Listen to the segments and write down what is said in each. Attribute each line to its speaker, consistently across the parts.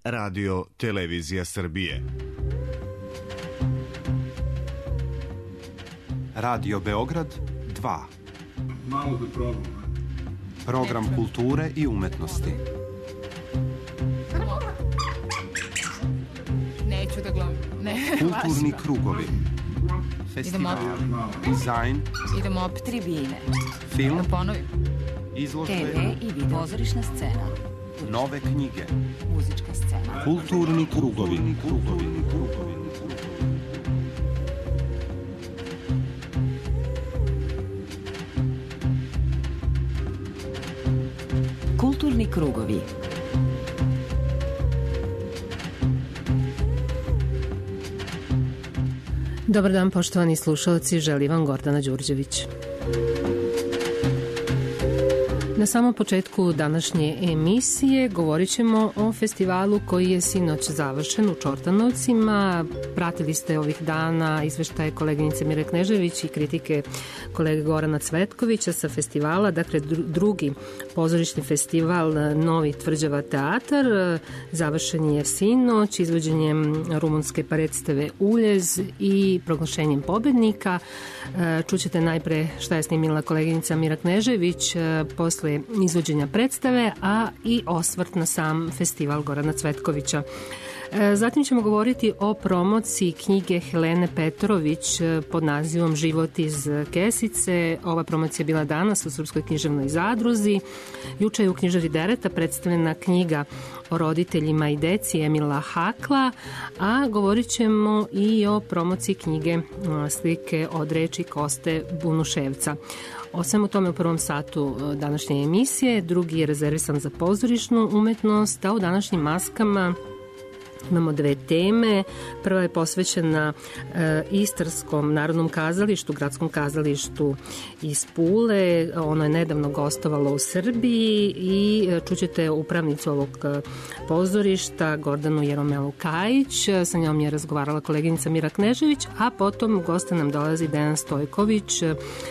Speaker 1: Radio Televizija Srbije.
Speaker 2: Radio Beograd 2.
Speaker 3: Malo da probam.
Speaker 2: Program kulture i umetnosti.
Speaker 4: Neću da glumim.
Speaker 2: Kulturni krugovi. Festival. Dizajn.
Speaker 4: Idemo opet tribine.
Speaker 2: Film.
Speaker 4: Da ponovim.
Speaker 2: Izložbe.
Speaker 4: TV i video. Pozorišna scena.
Speaker 2: Nove knjige.
Speaker 4: Muzička scena.
Speaker 2: Kulturni krugovi.
Speaker 4: Kulturni krugovi.
Speaker 5: Dobar dan, poštovani slušalci, želi vam Gordana Đurđević. Na samom početku današnje emisije govorit ćemo o festivalu koji je sinoć završen u Čortanovcima. Pratili ste ovih dana izveštaje koleginice Mire Knežević i kritike kolege Gorana Cvetkovića sa festivala, dakle drugi pozorišni festival Novi Tvrđava teatar. Završen je sinoć izvođenjem rumunske predstave Uljez i proglašenjem pobednika. Čućete najpre šta je snimila koleginica Mira Knežević posle izvođenja predstave, a i osvrt na sam festival Gorana Cvetkovića. Zatim ćemo govoriti o promociji knjige Helene Petrović pod nazivom Život iz kesice. Ova promocija je bila danas u Srpskoj književnoj zadruzi. Juče je u knjižari Dereta predstavljena knjiga o roditeljima i deci Emila Hakla, a govorit ćemo i o promociji knjige Slike od reči Koste Bunuševca. O svemu tome u prvom satu današnje emisije, drugi je rezervisan za pozorišnu umetnost, a u današnjim maskama imamo dve teme. Prva je posvećena Istarskom narodnom kazalištu, gradskom kazalištu iz Pule. Ono je nedavno gostovalo u Srbiji i čućete upravnicu ovog pozorišta, Gordanu Jeromelu Kajić. Sa njom je razgovarala koleginica Mira Knežević, a potom gosta nam dolazi Dejan Stojković,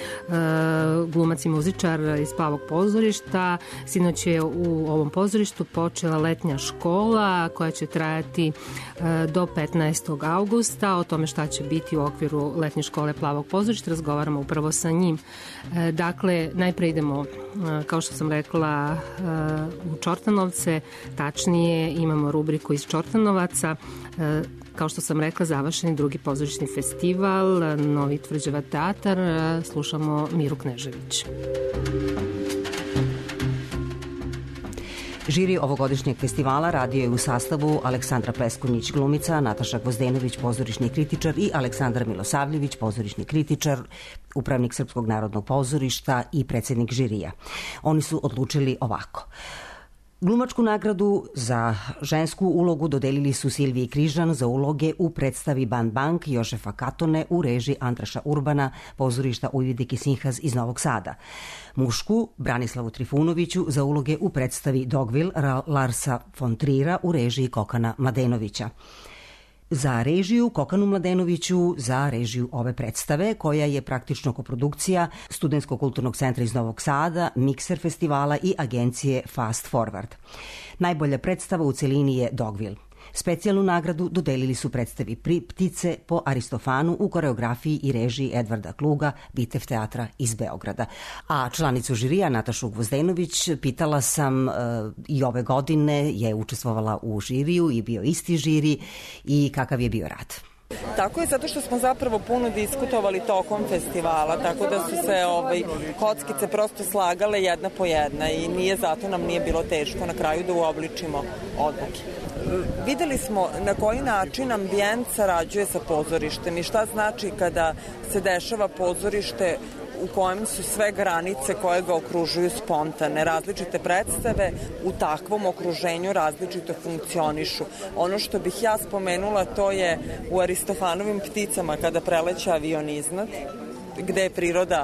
Speaker 5: glumac i muzičar iz Plavog pozorišta. Sinoć je u ovom pozorištu počela letnja škola koja će trajati do 15. augusta. O tome šta će biti u okviru letnje škole Plavog pozorišta razgovaramo upravo sa njim. Dakle, najpre idemo, kao što sam rekla, u Čortanovce, tačnije imamo rubriku iz Čortanovaca. Kao što sam rekla, završen je drugi pozorišni festival Novi Tvrđava teatar. Slušamo Miru Knežević.
Speaker 6: Žiri ovogodišnjeg festivala radio je u sastavu Aleksandra Pleskunjić, glumica, Nataša Gvozdenović, pozorišni kritičar i Aleksandar Milosavljević, pozorišni kritičar, upravnik Srpskog narodnog pozorišta i predsednik žirija. Oni su odlučili ovako. Glumačku nagradu za žensku ulogu dodelili su Silviji Križan za uloge u predstavi Ban Bank Jošefa Katone u režiji Andraša Urbana, pozorišta Ujvidik i Sinhaz iz Novog Sada. Mušku Branislavu Trifunoviću za uloge u predstavi Dogvil Larsa von Trira u režiji Kokana Mladenovića. Za režiju Kokanu Mladenoviću za režiju ove predstave, koja je praktično koprodukcija Studentskog kulturnog centra iz Novog Sada, Mikser festivala i agencije Fast Forward. Najbolja predstava u celini je Dogvil. Specijalnu nagradu dodelili su predstavi Ptice po Aristofanu u koreografiji i režiji Edvarda Kluga, Bitev teatra iz Beograda. A članicu žirija Natašu Gvozdenović pitala sam i ove godine je učestvovala u žiriju i bio isti žiri i kakav je bio rad.
Speaker 7: Tako je, zato što smo zapravo puno diskutovali tokom festivala, tako da su se kockice prosto slagale jedna po jedna i zato nam nije bilo teško na kraju da uobličimo odluke. Videli smo na koji način ambijent sarađuje sa pozorištem i šta znači kada se dešava pozorište u kojem su sve granice koje ga okružuju spontane. Različite predstave u takvom okruženju različito funkcionišu. Ono što bih ja spomenula, to je u Aristofanovim Pticama kada preleće avion iznad, gde je priroda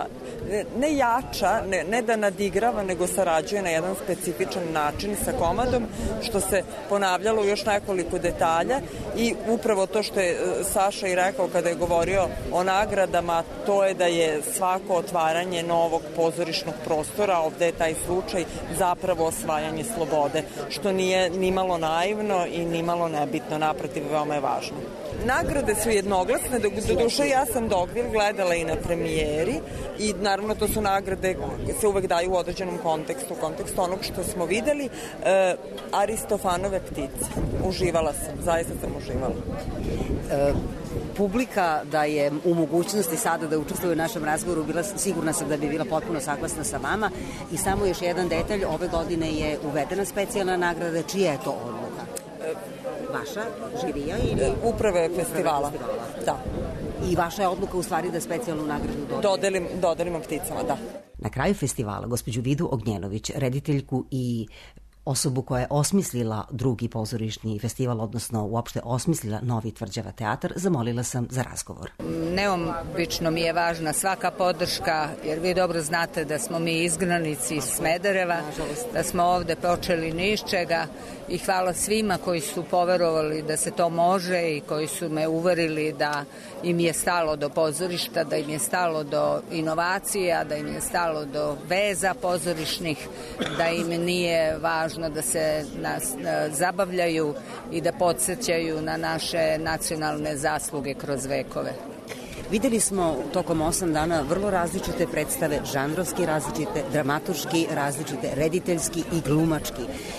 Speaker 7: ne jača, ne da nadigrava, nego sarađuje na jedan specifičan način sa komadom, što se ponavljalo u još nekoliko detalja i upravo to što je Saša i rekao kada je govorio o nagradama, to je da je svako otvaranje novog pozorišnog prostora, ovde je taj slučaj, zapravo osvajanje slobode, što nije nimalo naivno i nimalo nebitno, naprotiv, veoma je važno. Nagrade su jednoglasne, do duše ja sam Dogville gledala i na premijeri i naravno to su nagrade se uvek daju u određenom kontekstu onog što smo videli. Aristofanove ptice. Uživala sam, zaista sam uživala.
Speaker 6: Publika da je u mogućnosti sada da učestvuje u našem razgovoru, sigurna sam da bi bila potpuno saglasna sa vama. I samo još jedan detalj, ove godine je uvedena specijalna nagrada, čija je to odluka? Vaša, žirija ili?
Speaker 7: Uprave festivala. Da.
Speaker 6: I vaša je odluka u stvari da specijalnu nagradu
Speaker 7: dodelimo pticama, da.
Speaker 6: Na kraju festivala gospođu Vidu Ognjenović, rediteljku i osobu koja je osmislila drugi pozorišni festival, odnosno uopšte osmislila Novi Tvrđava teatar, zamolila sam za razgovor.
Speaker 8: Neobično mi je važna svaka podrška, jer vi dobro znate da smo mi izgnanici iz Smedereva, da smo ovde počeli ni iz čega i hvala svima koji su poverovali da se to može i koji su me uverili da im je stalo do pozorišta, da im je stalo do inovacija, da im je stalo do veza pozorišnih, da im nije važno da se zabavljaju i da podsjećaju na naše nacionalne zasluge kroz vekove.
Speaker 6: Videli smo tokom 8 dana vrlo različite predstave, žanrovski različite, dramaturški različite, rediteljski i glumački.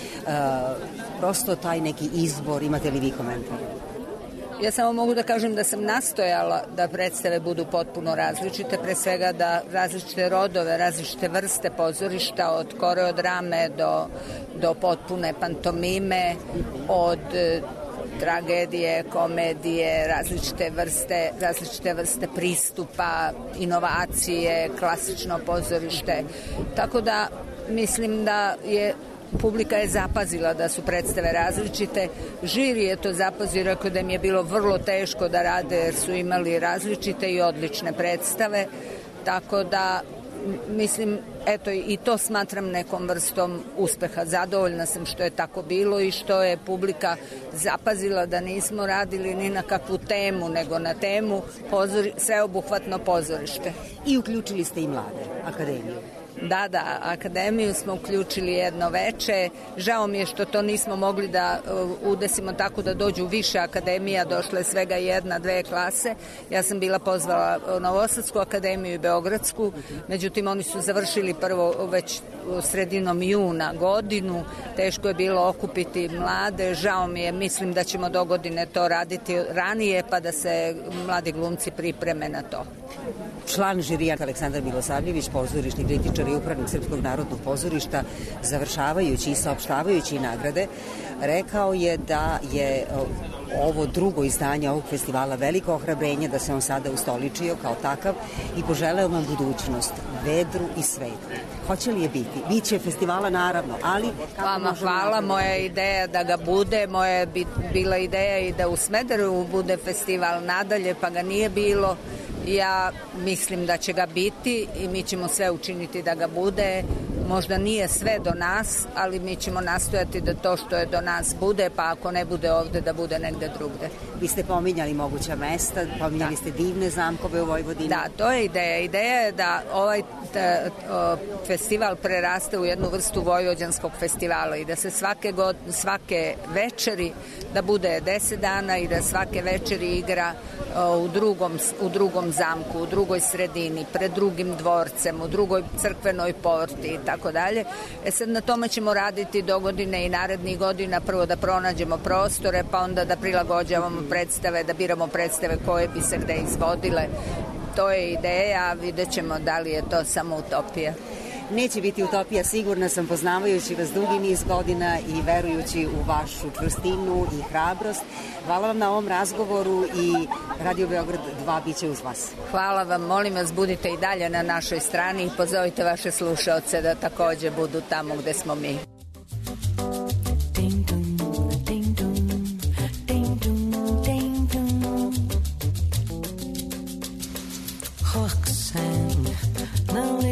Speaker 6: Prosto taj neki izbor, imate li vi komentar?
Speaker 8: Ja samo mogu da kažem da sam nastojala da predstave budu potpuno različite, pre svega da različite rodove, različite vrste pozorišta, od koreodrame do potpune pantomime, od tragedije, komedije, različite vrste pristupa, inovacije, klasično pozorište. Tako da mislim da publika je zapazila da su predstave različite. Žiri je to zapazio, rekao da im je bilo vrlo teško da rade jer su imali različite i odlične predstave. Tako da mislim, eto, i to smatram nekom vrstom uspeha. Zadovoljna sam što je tako bilo i što je publika zapazila da nismo radili ni na kakvu temu, nego na temu sveobuhvatno pozorište.
Speaker 6: I uključili ste i mlade, akademiju.
Speaker 8: Da, akademiju smo uključili jedno veče. Žao mi je što to nismo mogli da udesimo tako da dođu više akademija, došle svega 1-2 klase. Ja sam bila pozvala Novosadsku akademiju i Beogradsku, međutim oni su završili prvo već sredinom juna godinu. Teško je bilo okupiti mlade, žao mi je, mislim da ćemo do godine to raditi ranije pa da se mladi glumci pripreme na to.
Speaker 6: Član žirija Aleksandar Milosavljević, pozorišni kritičar i upravnik Srpskog narodnog pozorišta, završavajući i saopštavajući nagrade, rekao je da je ovo drugo izdanje ovog festivala veliko ohrabrenje, da se on sada ustoličio kao takav i poželeo vam budućnost, vedru i svetlu. Hoće li je biti? Biće festivala naravno, ali...
Speaker 8: Vama hvala, moja ideja da ga bude, moja je bila ideja i da u Smederevu bude festival nadalje, pa ga nije bilo. Ja mislim da će ga biti i mi ćemo sve učiniti da ga bude. Možda nije sve do nas, ali mi ćemo nastojati da to što je do nas bude, pa ako ne bude ovde, da bude negde drugde.
Speaker 6: Vi ste pominjali moguća mesta, pominjali ste divne zamkove u Vojvodini.
Speaker 8: Da, to je ideja. Ideja je da ovaj festival preraste u jednu vrstu vojvođanskog festivala i da se svake večeri, da bude 10 dana i da svake večeri igra u drugom zamku, u drugoj sredini, pred drugim dvorcem, u drugoj crkvenoj porti i tako dalje. Sad na tome ćemo raditi do godine i narednih godina, prvo da pronađemo prostore, pa onda da prilagođavamo predstave, da biramo predstave koje bi se gde izvodile. To je ideja, vidjet ćemo da li je to samo utopija.
Speaker 6: Neće biti utopija, sigurna sam, poznavajući vas dugi niz godina i verujući u vašu čvrstinu i hrabrost. Hvala vam na ovom razgovoru i Radio Beograd 2 biće uz vas.
Speaker 8: Hvala vam, molim vas, budite i dalje na našoj strani i pozovite vaše slušaoce da takođe budu tamo gde smo mi.
Speaker 9: Roxanne, não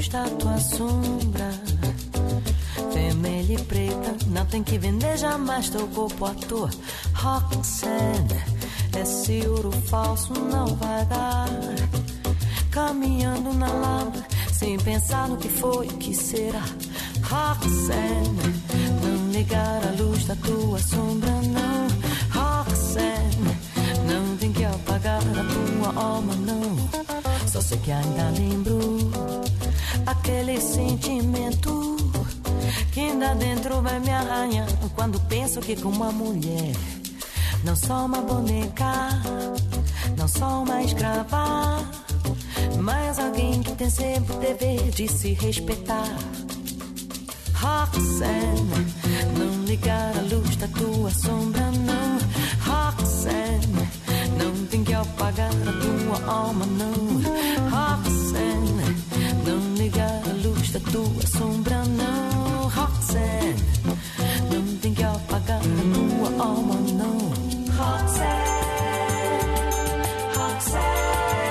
Speaker 9: da tua sombra, vermelha e preta, não tem que vender jamais teu corpo à toa. Roxanne, esse ouro falso não vai dar. Caminhando na lama, sem pensar no que foi e o que será. Roxanne, não ligar a luz da tua sombra, não. Roxanne, não tem que apagar a tua alma, não. Só sei que ainda lembro aquele sentimento que ainda dentro vai me arranhar quando penso que com uma mulher não sou uma boneca, não sou uma escrava, mas alguém que tem sempre o dever de se respeitar. Roxanne, não ligar a luz da tua sombra, não. Roxanne, não tem que apagar a tua alma, não. Roxanne, não ligar a luz da tua sombra, não. Roxanne, não tem que apagar a tua alma, não. Roxanne, Roxanne.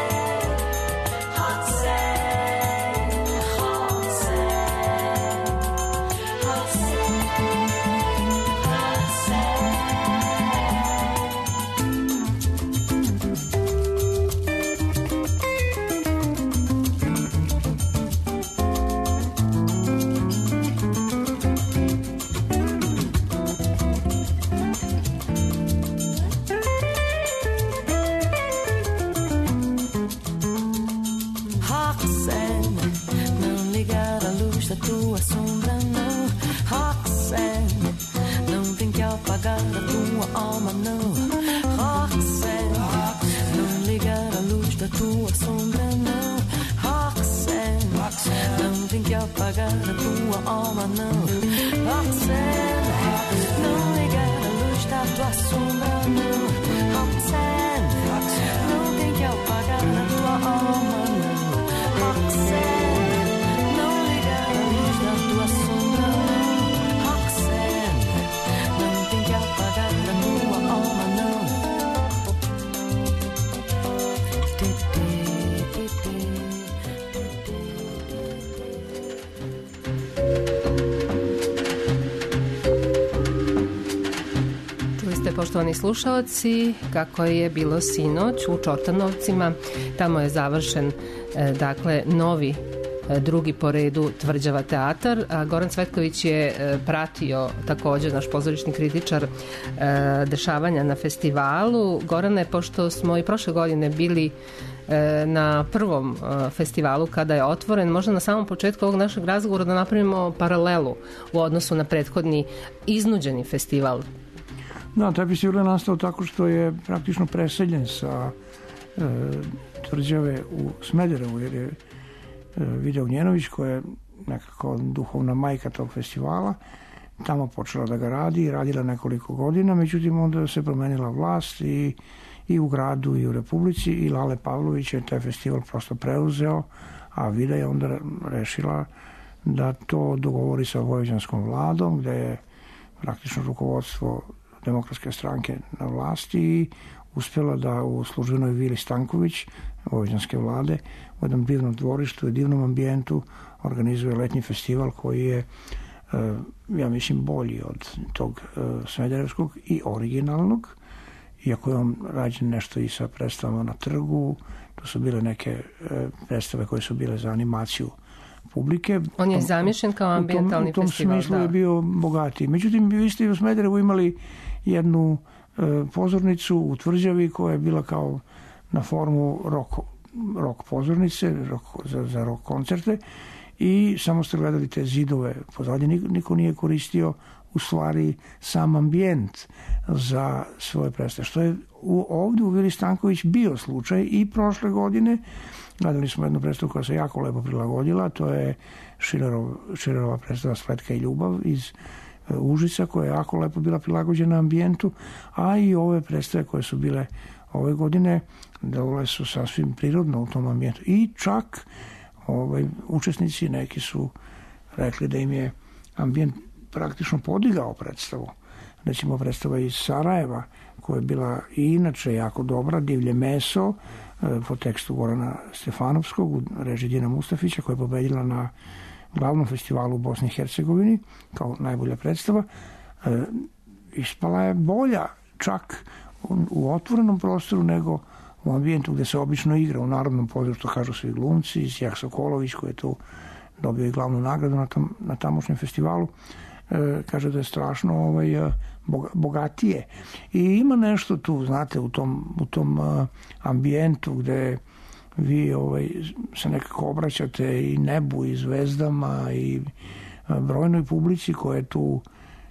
Speaker 5: Poštovani slušalci, kako je bilo sinoć u Čortanovcima, tamo je završen novi drugi po redu Tvrđava teatar. Goran Cvetković je pratio također, naš pozorišni kritičar, dešavanja na festivalu. Gorane, pošto smo i prošle godine bili na prvom festivalu kada je otvoren, možda na samom početku ovog našeg razgovora da napravimo paralelu u odnosu na prethodni iznuđeni festival.
Speaker 10: Da, taj festival je nastao tako što je praktično preseljen sa Tvrđave u Smederevu, jer je Vida Ognjenović, koja je nekako duhovna majka tog festivala, tamo počela da ga radi i radila nekoliko godina, međutim onda se promenila vlast i u gradu i u Republici i Lale Pavlović je taj festival prosto preuzeo, a Vida je onda rešila da to dogovori sa vojvođanskom vladom, gde je praktično rukovodstvo Demokratske stranke na vlasti i uspjela da u službenoj vili Stanković, vojvođanske vlade, u jednom divnom dvorištu i divnom ambijentu organizuje letnji festival koji je, ja mislim, bolji od tog smederevskog i originalnog, iako je on rađen nešto i sa predstavama na trgu. To su bile neke predstave koje su bile za animaciju publike.
Speaker 5: On je zamišljen kao ambijentalni festival.
Speaker 10: U tom smislu je bio bogatiji. Međutim, vi ste u Smederevu imali jednu pozornicu u Tvrđavi koja je bila kao na formu rock pozornice, za rock koncerte i samo ste gledali te zidove pozadnje. Niko nije koristio u stvari sam ambijent za svoje predstave. Što je ovdje u Vili Stanković bio slučaj i prošle godine. Gledali smo jednu predstavu koja se jako lepo prilagodila, to je Šilerova predstava Spletka i ljubav iz Užica, koja je jako lepo bila prilagođena ambijentu, a i ove predstave koje su bile ove godine dole su sasvim prirodno u tom ambijentu. I čak učesnici neki su rekli da im je ambijent praktično podigao predstavu. recimo predstava iz Sarajeva, koja je bila i inače jako dobra, Divlje meso, po tekstu Gorana Stefanovskog, u režiji Dina Mustafića, koja je pobedila na glavnom festivalu u Bosni i Hercegovini kao najbolja predstava. Ispala je bolja čak u otvorenom prostoru nego u ambijentu gde se obično igra, u Narodnom pozorištu, kažu svi glumci, Sjah Sokolović, koji je tu dobio i glavnu nagradu na tamošnjem festivalu, kaže da je strašno bogatije. I ima nešto tu, znate, u tom ambijentu gde vi se nekako obraćate i nebu i zvezdama i brojnoj publici koja je tu,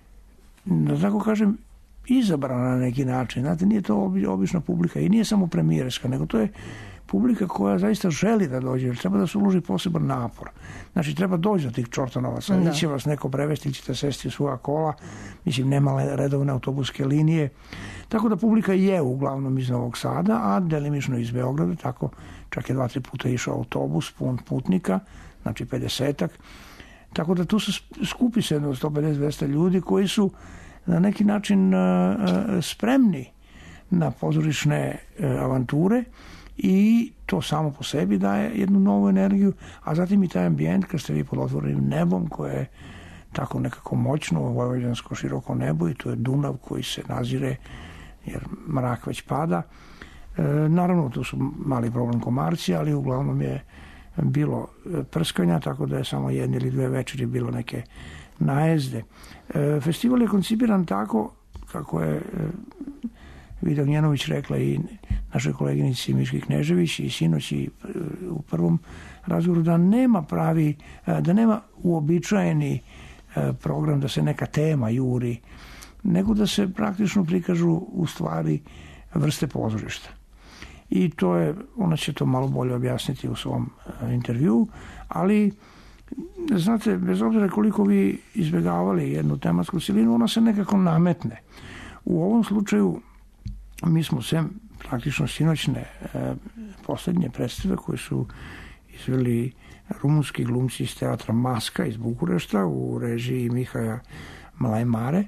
Speaker 10: da tako kažem, izabrana na neki način. Znate, nije to obična publika i nije samo premijerska, nego to je publika koja zaista želi da dođe, jer treba da se uloži poseban napor. Znači, treba doći do tih Čortanovaca. Ili će vas neko prevesti, ili ćete sesti u svoja kola. Mislim, nema redovne autobuske linije. Tako da publika je uglavnom iz Novog Sada, a delimično iz Beograda. Tako čak je 2-3 puta išao autobus pun putnika, znači 50-ak. Tako da tu se skupi se 150-200 ljudi koji su na neki način spremni na pozorišne avanture i to samo po sebi daje jednu novu energiju, a zatim i taj ambijent kad ste vi pod otvorenim nebom koje je tako nekako moćno, vojvođansko široko nebo i to je Dunav koji se nazire jer mrak već pada. Naravno, tu su mali problem komarci, ali uglavnom je bilo prskanja, tako da je samo 1 ili 2 večeri bilo neke najezde. Festival je koncipiran tako kako je Vida Ognjenović rekla i našoj koleginici Miški Knežević i sinoć i u prvom razgovoru, da nema da nema uobičajeni program, da se neka tema juri, nego da se praktično prikažu u stvari vrste pozorišta. I to je, ona će to malo bolje objasniti u svom intervju, ali znate, bez obzira koliko vi izbjegavali jednu tematsku silinu, ona se nekako nametne. U ovom slučaju mi smo sem praktično sinoćne poslednje predstave koje su izveli rumunski glumci iz teatra Maska iz Bukurešta u režiji Mihaja Malajmare.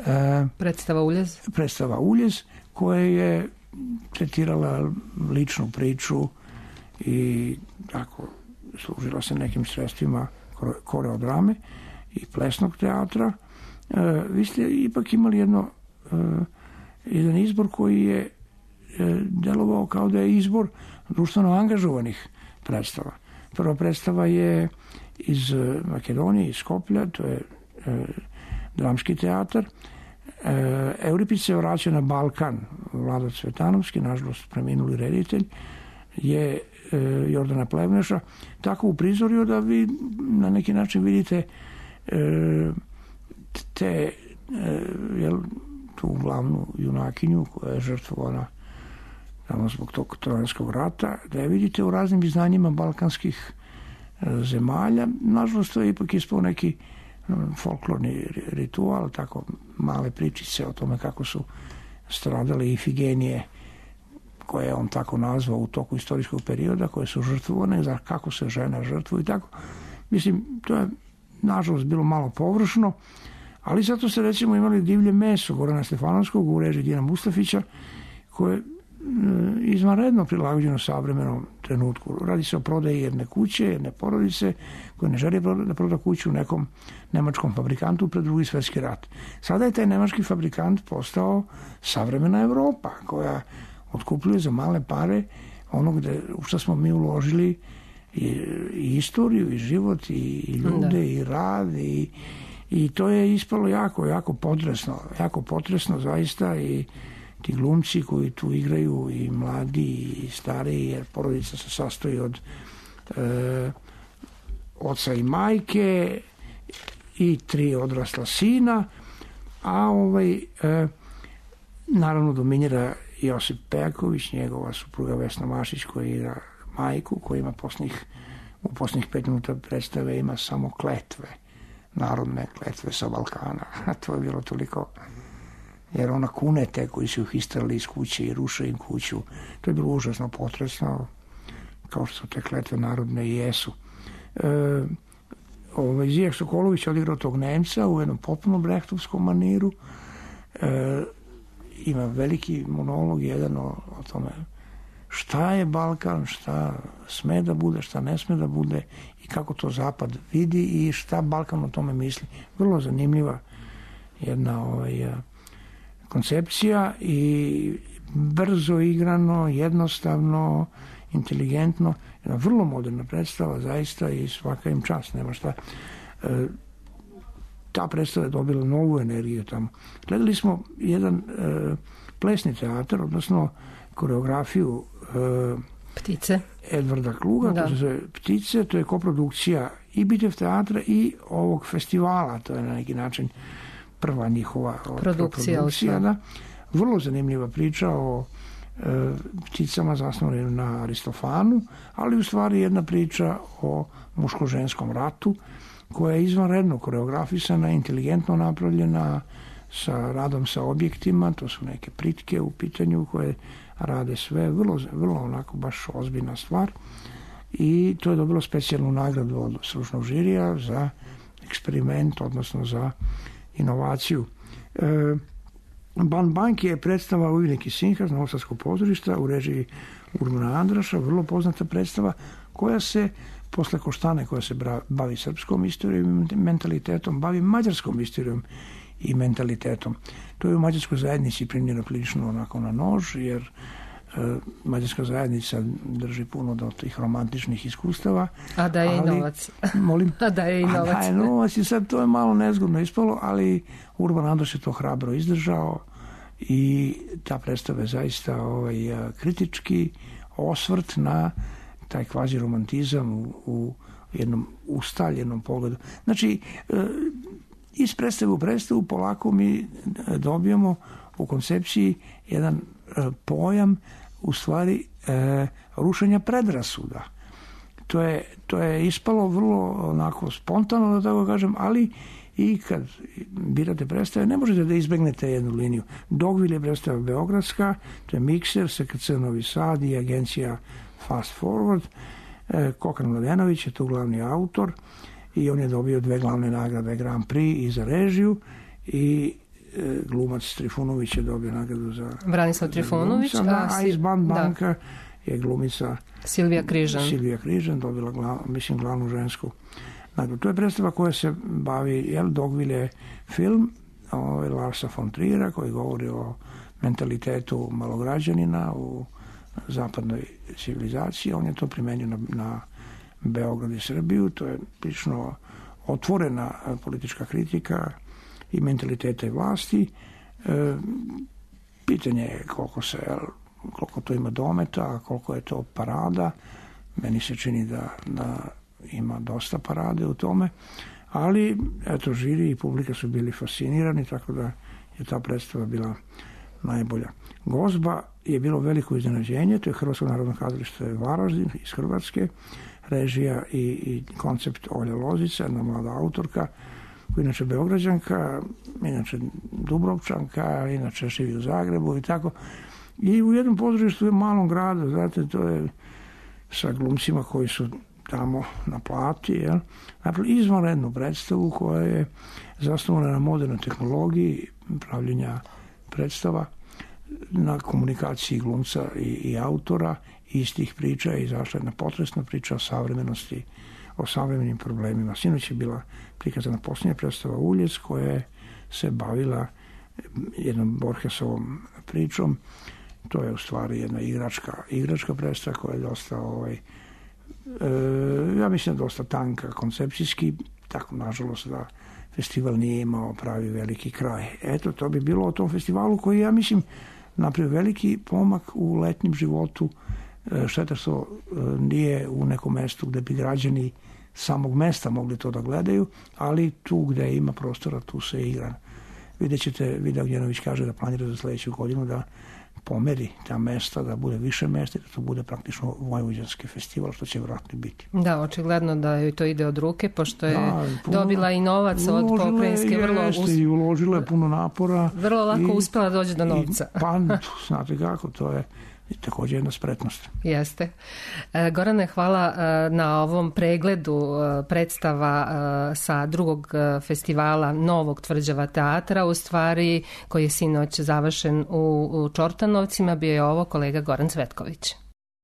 Speaker 10: Predstava Uljez, koja je tretirala ličnu priču i tako služila se nekim sredstvima koreodrame i plesnog teatra. Vi ste ipak imali jedan izbor koji je delovao kao da je izbor društveno angažovanih predstava. Prva predstava je iz Makedonije, iz Skoplja, to je dramski teatar. Euripid se vraća na Balkan. Vlado Cvetanovski, nažalost preminuli reditelj, je Jordana Plevneša tako uprizorio da vi na neki način vidite tu glavnu junakinju koja je žrtvovana tamo zbog tog trojanskog rata, da je vidite u raznim izdanjima balkanskih zemalja. Nažalost, to je ipak ispao neki folklorni ritual, tako male pričice o tome kako su stradale Ifigenije, koje je on tako nazvao u toku istorijskog perioda, koje su žrtvovane, za kako se žena žrtvuje i tako. Mislim, to je nažalost bilo malo površno, ali zato ste recimo imali Divlje meso Gorana Stefanovskog u režiji Dina Mustafića, koje je izvanredno prilagođeno savremenom trenutku. Radi se o prodaji jedne kuće, jedne porodice koja ne želi da proda kuću nekom nemačkom fabrikantu pred Drugi svjetski rat. Sada je taj nemački fabrikant postao savremena Evropa koja otkupljuje za male pare ono u što smo mi uložili i istoriju, i život, i ljude, i rad, i to je ispalo jako potresno zaista, i ti glumci koji tu igraju, i mladi i stari, jer porodica se sastoji od oca i majke i 3 odrasla sina, a naravno dominira Josip Pejaković, njegova supruga Vesna Mašić koja igra majku, koja ima u posljednjih 5 minuta predstave ima samo kletve, narodne kletve sa Balkana. To je bilo toliko, jer ona kune te koji su uhistrali iz kuće i ruše im kuću. To je bilo užasno potresno, kao što su te kletve narodne i jesu. Zijak Sokolović odigrao tog Nemca u jednom potpuno brehtovskom maniru. ima veliki monolog jedan o tome šta je Balkan, šta sme da bude, šta ne sme da bude i kako to Zapad vidi i šta Balkan o tome misli. Vrlo zanimljiva jedna koncepcija i brzo igrano, jednostavno, inteligentno, jedna vrlo moderna predstava zaista i svaka im čast, nema šta. Ta predstava je dobila novu energiju tamo. Gledali smo jedan plesni teatar, odnosno koreografiju
Speaker 5: Ptice.
Speaker 10: Edvarda Kluga, to se zove Ptice, to je koprodukcija i Bitev teatra i ovog festivala, to je na neki način prva njihova produkcija. Da. Vrlo zanimljiva priča o pticama zasnovane na Aristofanu, ali u stvari jedna priča o muško-ženskom ratu koja je izvanredno koreografisana, inteligentno napravljena, sa radom sa objektima, to su neke pritke u pitanju koje rade sve, vrlo onako baš ozbiljna stvar i to je dobilo specijalnu nagradu od stručnog žirija za eksperiment, odnosno za inovaciju. Banbank je predstava Uvineki Sinhas Novosadskog pozorišta u režiji Urbana Andraša, vrlo poznata predstava koja se posle Koštane, koja se bavi srpskom istorijom i mentalitetom, bavi mađarskom istorijom i mentalitetom. To je u mađarskoj zajednici primljeno prilično onako na nož, jer mađarska zajednica drži puno do tih romantičnih iskustava.
Speaker 5: A da je i novac.
Speaker 10: Molim?
Speaker 5: A da je i novac.
Speaker 10: A da je novac i sad to je malo nezgodno ispalo, ali Urban Andraš je to hrabro izdržao i ta predstava je zaista kritički osvrt na taj kvazi romantizam u jednom ustaljenom pogledu. Znači, iz predstave u predstavu polako mi dobijamo u koncepciji jedan pojam u stvari rušenja predrasuda. To je ispalo vrlo onako spontano, da tako kažem, ali i kad birate predstave ne možete da izbegnete jednu liniju. Dogville je predstava beogradska, to je mikser, SKC Novi Sad i agencija Fast Forward. Kokan Mladenović je tu glavni autor i on je dobio 2 glavne nagrade Grand Prix i za režiju i glumac Trifunović je dobio nagradu za
Speaker 5: Branislav Trifunović,
Speaker 10: a iz Banka je glumica
Speaker 5: Silvija
Speaker 10: Križan dobila glavnu žensku nagradu. To je predstava koja se bavi, Dogville je film Larsa von Triera koji govori o mentalitetu malograđanina u zapadnoj civilizaciji. On je to primenio na Beograd i Srbiju. To je prilično otvorena politička kritika i mentaliteta i vlasti. Pitanje je koliko to ima dometa, koliko je to parada. Meni se čini da ima dosta parade u tome, ali eto, žiri i publika su bili fascinirani, tako da je ta predstava bila najbolja. Gozba je bilo veliko iznenađenje, to je Hrvatsko narodno kazalište Varaždin iz Hrvatske, režija i koncept Olja Lozica, jedna mlada autorka, koja inače Beograđanka, inače Dubrovčanka, inače živi u Zagrebu i tako. I u jednom pozorištu u malom gradu, znate, to je sa glumcima koji su tamo na plati, napravili izvanrednu predstavu koja je zasnovana na modernoj tehnologiji pravljenja predstava, na komunikaciji glumca i autora. Iz tih priča je izašla jedna potresna priča o savremenosti, o savremenim problemima. Sinoć je bila prikazana posljednja predstava Uljec koja se bavila jednom Borgesovom pričom. To je u stvari jedna igračka predstava koja je dosta ja mislim dosta tanka koncepcijski, tako nažalost da festival nije imao pravi veliki kraj. Eto, to bi bilo o tom festivalu koji, ja mislim, napravio veliki pomak u letnjem životu. Šteta što nije u nekom mestu gde bi građani samog mesta mogli to da gledaju, ali tu gde ima prostora, tu se igra. Vidjet ćete, Vida Ognjenović kaže da planira za sledeću godinu da pomeri ta mesta, da bude više mesta i da to bude praktično vojvođanski festival, što će vjerojatno biti.
Speaker 5: Da, očigledno da joj to ide od ruke, pošto je dobila i novac od pokrajinske.
Speaker 10: I uložila je puno napora.
Speaker 5: Vrlo lako uspela dođe do novca.
Speaker 10: Pa, znate kako, to je također jedna spretnost.
Speaker 5: Jeste. Gorane, hvala na ovom pregledu predstava sa drugog festivala Novog tvrđava teatra, u stvari koji je sinoć završen u Čortanovcima. Bio je ovo kolega Goran Cvetković.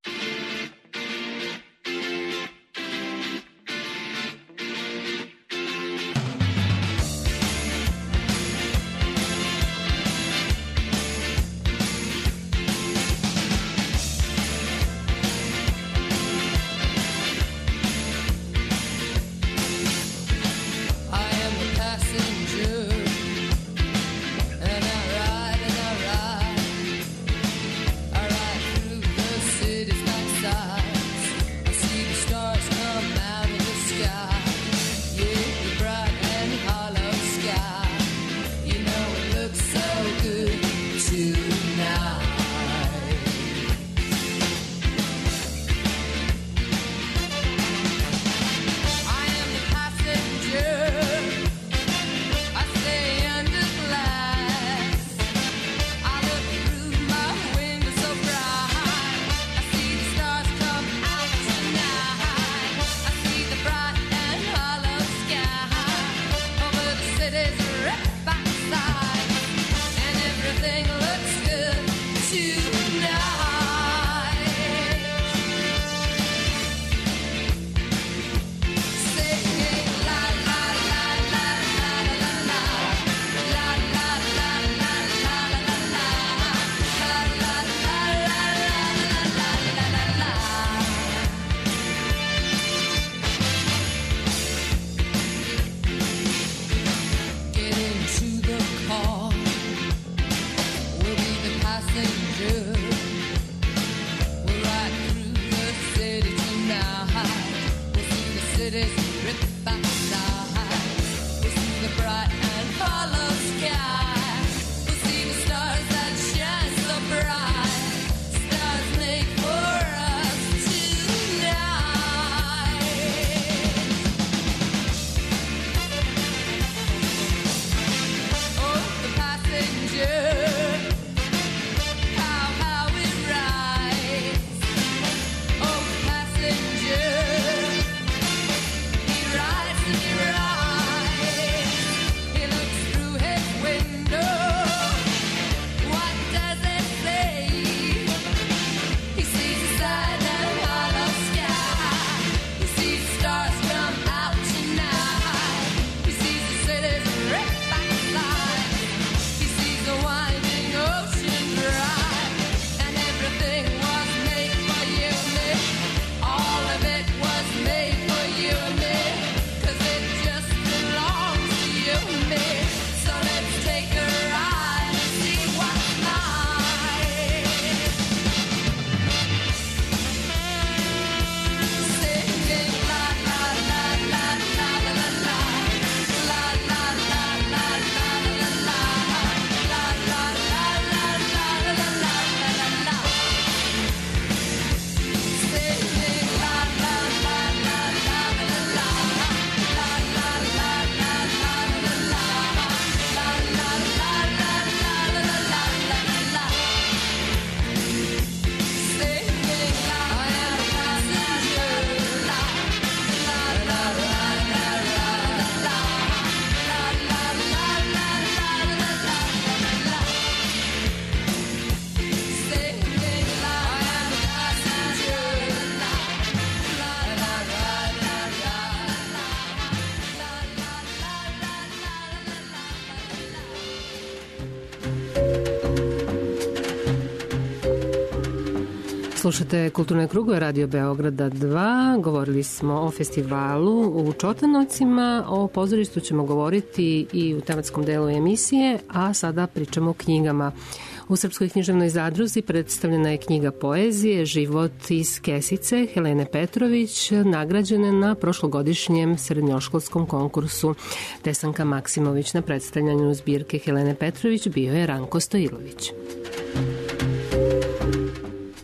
Speaker 5: Slušate Kulturne krugove Radio Beograda 2. Govorili smo o festivalu u Čortanovcima. O pozorištu ćemo govoriti i u tematskom delu emisije, a sada pričamo o knjigama. U Srpskoj književnoj zadruzi predstavljena je knjiga poezije Život iz Kesice Helene Petrović, nagrađene na prošlogodišnjem srednjoškolskom konkursu. Desanka Maksimović na predstavljanju zbirke Helene Petrović bio je Ranko Stojilović.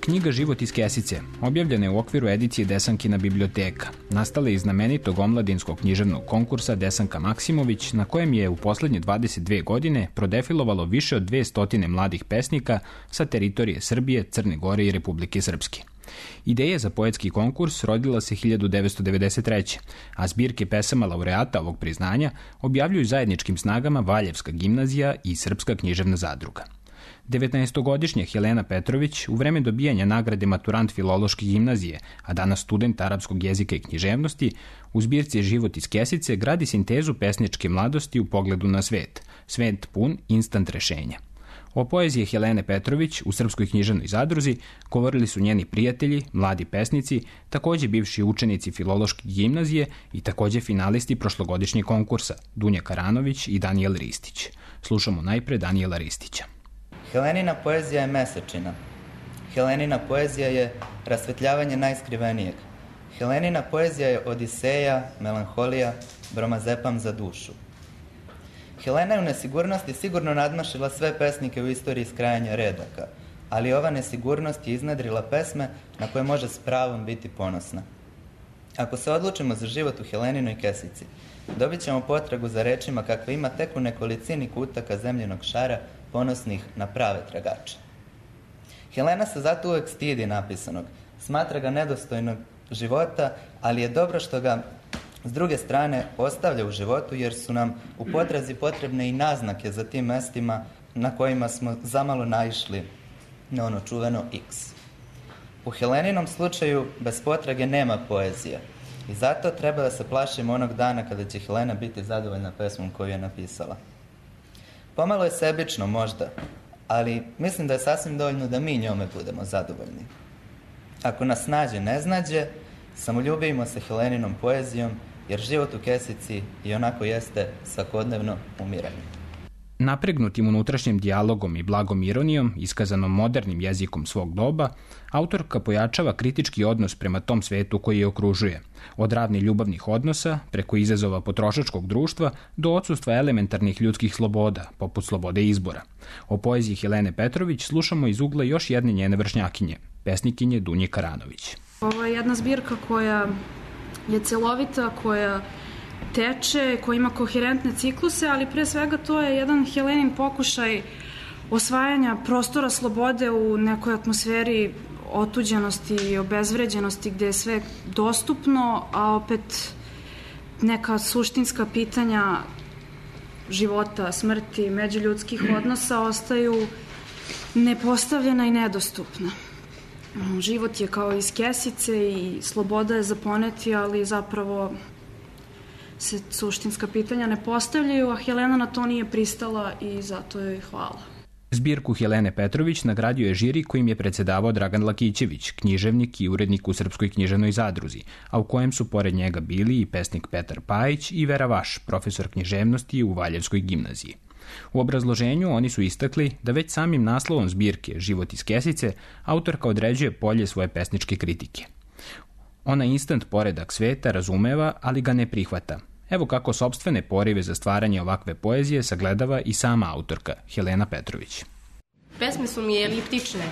Speaker 11: Knjiga Život iz kesice objavljena je u okviru edicije Desankina biblioteka. Nastala je iz znamenitog omladinskog književnog konkursa Desanka Maksimović, na kojem je u poslednje 22 godine prodefilovalo više od 200 mladih pesnika sa teritorije Srbije, Crne Gore i Republike Srpske. Ideja za poetski konkurs rodila se 1993. a zbirke pesama laureata ovog priznanja objavljuju zajedničkim snagama Valjevska gimnazija i Srpska književna zadruga. 19-godišnja Helena Petrović, u vreme dobijanja nagrade maturant Filološke gimnazije, a danas student arapskog jezika i književnosti, u zbirci Život iz kesice gradi sintezu pesničke mladosti u pogledu na svet, svet pun instant rešenja. O poeziji Helene Petrović u Srpskoj književnoj zadruzi govorili su njeni prijatelji, mladi pesnici, takođe bivši učenici Filološke gimnazije i takođe finalisti prošlogodišnjeg konkursa, Dunja Karanović i Danijel Ristić. Slušamo najpre Danijela Ristića.
Speaker 12: Helenina poezija je mesečina. Helenina poezija je rasvetljavanje najskrivenijeg. Helenina poezija je odiseja, melanholija, bromazepam za dušu. Helena je u nesigurnosti sigurno nadmašila sve pesnike u istoriji skrajanja redaka, ali ova nesigurnost je iznedrila pesme na koje može s pravom biti ponosna. Ako se odlučimo za život u Heleninoj kesici, dobit ćemo potragu za rečima kakve ima tek u nekolicini kutaka zemljenog šara, ponosnih na prave tragače. Helena se zato uvek stidi napisanog, smatra ga nedostojnog života, ali je dobro što ga s druge strane ostavlja u životu, jer su nam u potrazi potrebne i naznake za tim mestima na kojima smo zamalo naišli na ono čuveno X. U Heleninom slučaju bez potrage nema poezije i zato treba da se plašimo onog dana kada će Helena biti zadovoljna pesmom koju je napisala. Pomalo je sebično možda, ali mislim da je sasvim dovoljno da mi njome budemo zadovoljni. Ako nas nađe, ne znađe, samoljubimo se Heleninom poezijom, jer život u kesici i onako jeste svakodnevno umiranje.
Speaker 11: Napregnutim unutrašnjim dijalogom i blagom ironijom, iskazanom modernim jezikom svog doba, autorka pojačava kritički odnos prema tom svetu koji je okružuje, od ravni ljubavnih odnosa, preko izazova potrošačkog društva, do odsustva elementarnih ljudskih sloboda, poput slobode izbora. O poeziji Helene Petrović slušamo iz ugla još jedne njene vršnjakinje, pesnikinje Dunje Karanović.
Speaker 13: Ovo je jedna zbirka koja je celovita, koja teče, koja ima koherentne cikluse, ali pre svega to je jedan Helenin pokušaj osvajanja prostora slobode u nekoj atmosferi otuđenosti i obezvređenosti gde je sve dostupno, a opet neka suštinska pitanja života, smrti, međuljudskih odnosa ostaju nepostavljena i nedostupna. Život je kao iz kesice i sloboda je za poneti, ali zapravo se suštinska pitanja ne postavljaju, a Helena na to nije pristala i zato joj hvala.
Speaker 11: Zbirku Helene Petrović nagradio je žiri kojim je predsedavao Dragan Lakićević, književnik i urednik u Srpskoj književnoj zadruzi, a u kojem su pored njega bili i pesnik Petar Pajić i Vera Vaš, profesor književnosti u Valjevskoj gimnaziji. U obrazloženju oni su istakli da već samim naslovom zbirke Život iz kesice autorka određuje polje svoje pesničke kritike. Ona instant poredak sveta razumeva, ali ga ne prihvata. Evo kako sopstvene porive za stvaranje ovakve poezije sagledava i sama autorka, Helena Petrović.
Speaker 14: Pesme su mi eliptične.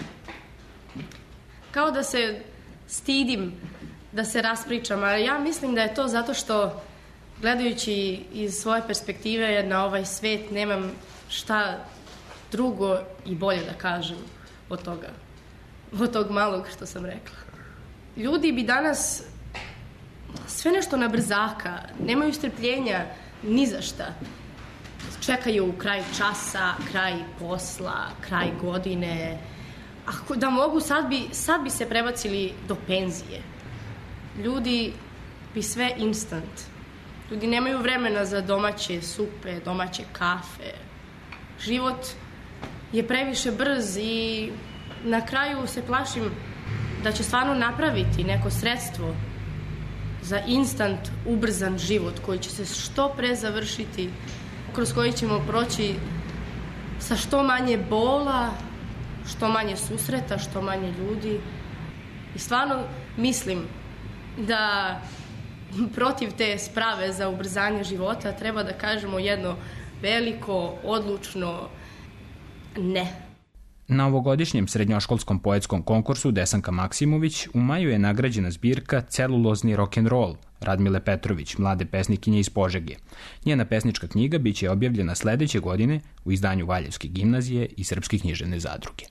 Speaker 14: Kao da se stidim da se raspričam, ali ja mislim da je to zato što gledajući iz svoje perspektive na ovaj svet nemam šta drugo i bolje da kažem od toga. Od tog malog što sam rekla. Ljudi bi danas sve nešto na brzaka, nemaju strpljenja ni za šta. Čekaju kraj časa, kraj posla, kraj godine. Ako da mogu, sad bi se prebacili do penzije. Ljudi bi sve instant. Ljudi nemaju vremena za domaće supe, domaće kafe. Život je previše brz i na kraju se plašim da će stvarno napraviti neko sredstvo za instant ubrzan život koji će se što pre završiti, kroz koji ćemo proći sa što manje bola, što manje susreta, što manje ljudi. I stvarno mislim da protiv te sprave za ubrzanje života treba da kažemo jedno veliko, odlučno ne.
Speaker 11: Na ovogodišnjem srednjoškolskom poetskom konkursu Desanka Maksimović u maju je nagrađena zbirka Celulozni rock'n'roll Radmile Petrović, mlade pesnikinje iz Požege. Njena pesnička knjiga biće objavljena sledeće godine u izdanju Valjevske gimnazije i Srpske književne zadruge.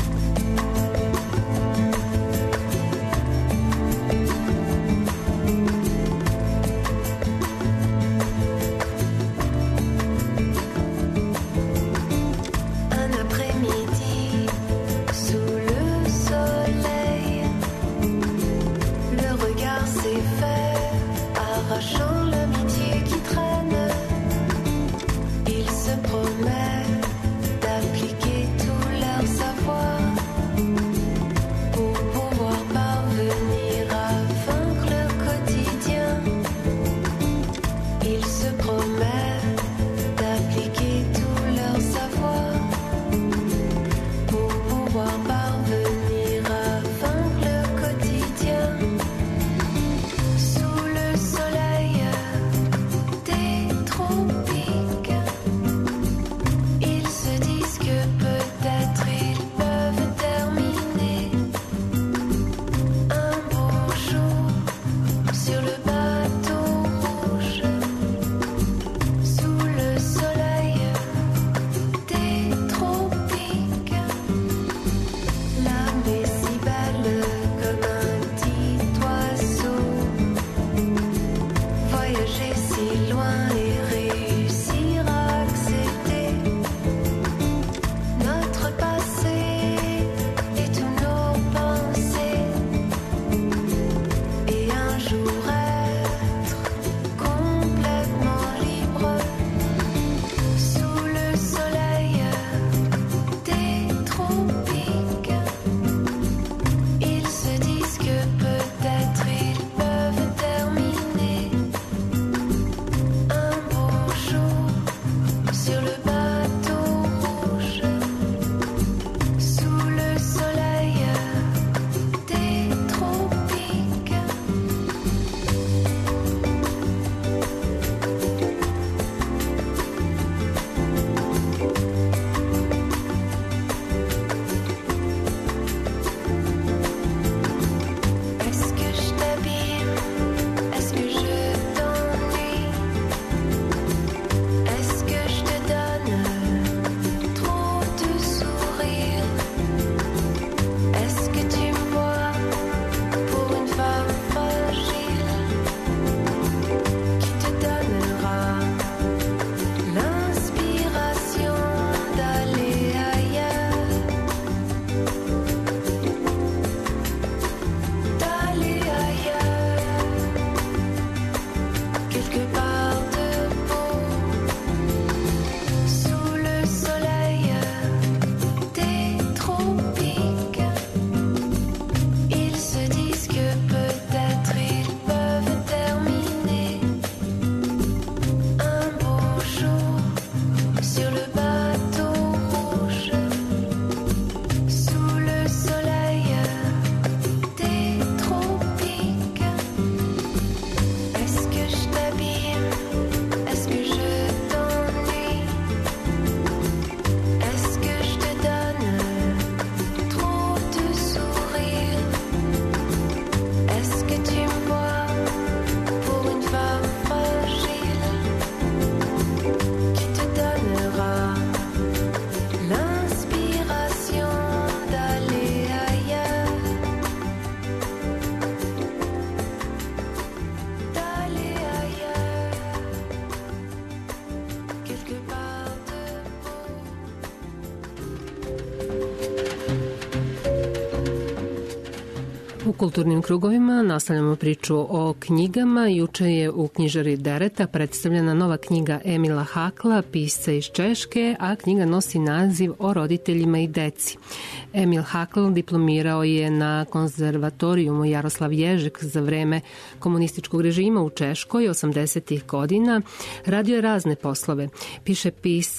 Speaker 5: U kulturnim krugovima nastavljamo priču o knjigama. Juče je u knjižari Dereta predstavljena nova knjiga Emila Hakla, pisca iz Češke, a knjiga nosi naziv O roditeljima i deci. Emil Hakl diplomirao je na konzervatorijumu Jaroslav Ježek za vreme komunističkog režima u Češkoj 80. godina. Radio je razne poslove. Piše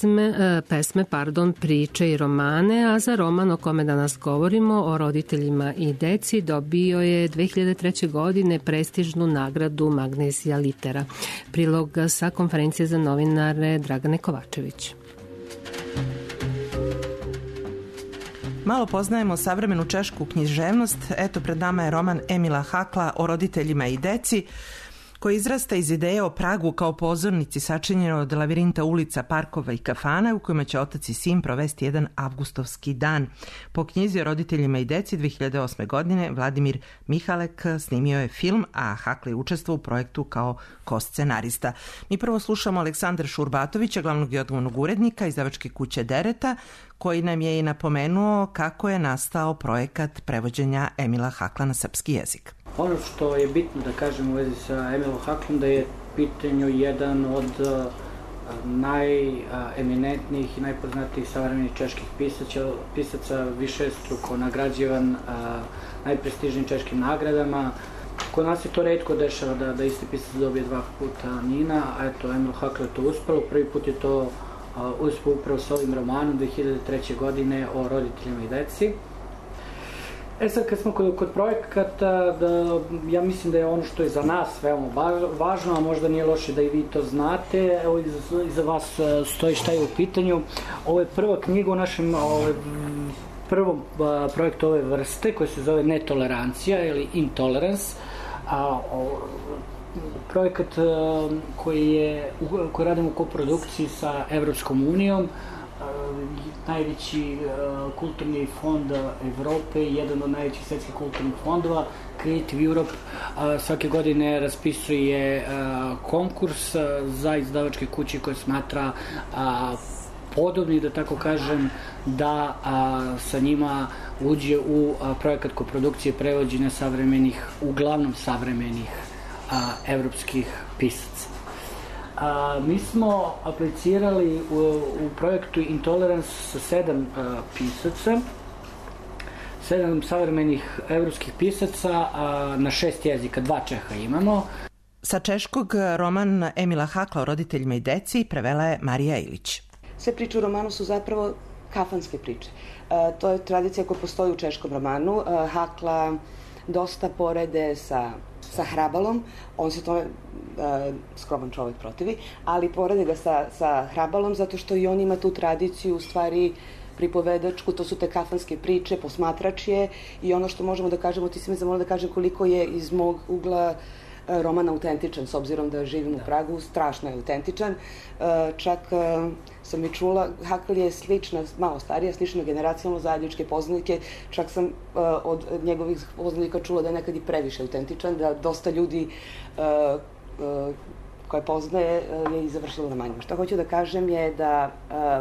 Speaker 5: pesme, priče i romane, a za roman o kome danas govorimo, O roditeljima i deci, dobio je 2003. godine prestižnu nagradu Magnesia Litera. Prilog sa konferencije za novinare Dragane Kovačević.
Speaker 15: Malo poznajemo savremenu češku književnost. Eto, pred nama je roman Emila Hakla o roditeljima i deci, koji izrasta iz ideje o Pragu kao pozornici sačinjeno od lavirinta ulica, parkova i kafana u kojima će otac i sin provesti jedan avgustovski dan. Po knjizi o roditeljima i deci 2008. godine Vladimir Mihalek snimio je film, a Hakl je učestvovao u projektu kao ko-scenarista. Mi prvo slušamo Aleksandra Šurbatovića, glavnog i odgovornog urednika izdavačke kuće Dereta, koji nam je i napomenuo kako je nastao projekat prevođenja Emila Hakla na srpski jezik.
Speaker 16: Ono što je bitno da kažem u vezi sa Emilom Haklom, da je pitanju jedan od najeminentnijih i najpoznatijih savremenih čeških pisaca, višestruko nagrađivan najprestižnijim češkim nagradama. Kod nas se to retko dešava da isti pisac dobije 2 puta Nina, a eto, Emil Hakl je to uspelo. Prvi put je to uspeo upravo sa ovim romanom 2003. godine o roditeljima i deci. Sad kad smo kod projekata, ja mislim da je ono što je za nas veoma važno, a možda nije loše da i vi to znate. Evo iza vas stoji šta je u pitanju. Ovo je prva knjiga u našem prvom projektu ove vrste koji se zove Netolerancija ili Intolerance. Projekat koji radimo u koprodukciji sa Evropskom unijom, najveći kulturni fond Evrope i jedan od najvećih svetskih kulturnih fondova, Creative Europe, svake godine raspisuje konkurs za izdavačke kuće koje smatra podobni, da tako kažem, da sa njima uđe u projekat koprodukcije prevođenja savremenih, uglavnom savremenih evropskih pisaca. Mi smo aplicirali u projektu Intolerance sa 7 pisaca, 7 savremenih evropskih pisaca na 6 jezika, 2 Čeha imamo.
Speaker 15: Sa češkog roman Emila Hakla o roditeljima i deci prevela je Marija Ilić.
Speaker 17: Sve priče u romanu su zapravo kafanske priče. To je tradicija koja postoji u češkom romanu. Hakla dosta porede sa Hrabalom, on se tome skroman čovek protivi, ali porede ga sa Hrabalom zato što i on ima tu tradiciju, u stvari pripovedačku, to su te kafanske priče, posmatračje, i ono što možemo da kažemo, ti si me zamolila da kažem koliko je iz mog ugla roman autentičan, s obzirom da živim u Pragu, strašno je autentičan. Čak sam i čula, Hakl je slična, malo starija, slična generacijalno zajedničke poznanike, čak sam od njegovih poznanika čula da je nekad i previše autentičan, da dosta ljudi koje poznaje je i završilo na manjima. Šta hoću da kažem je da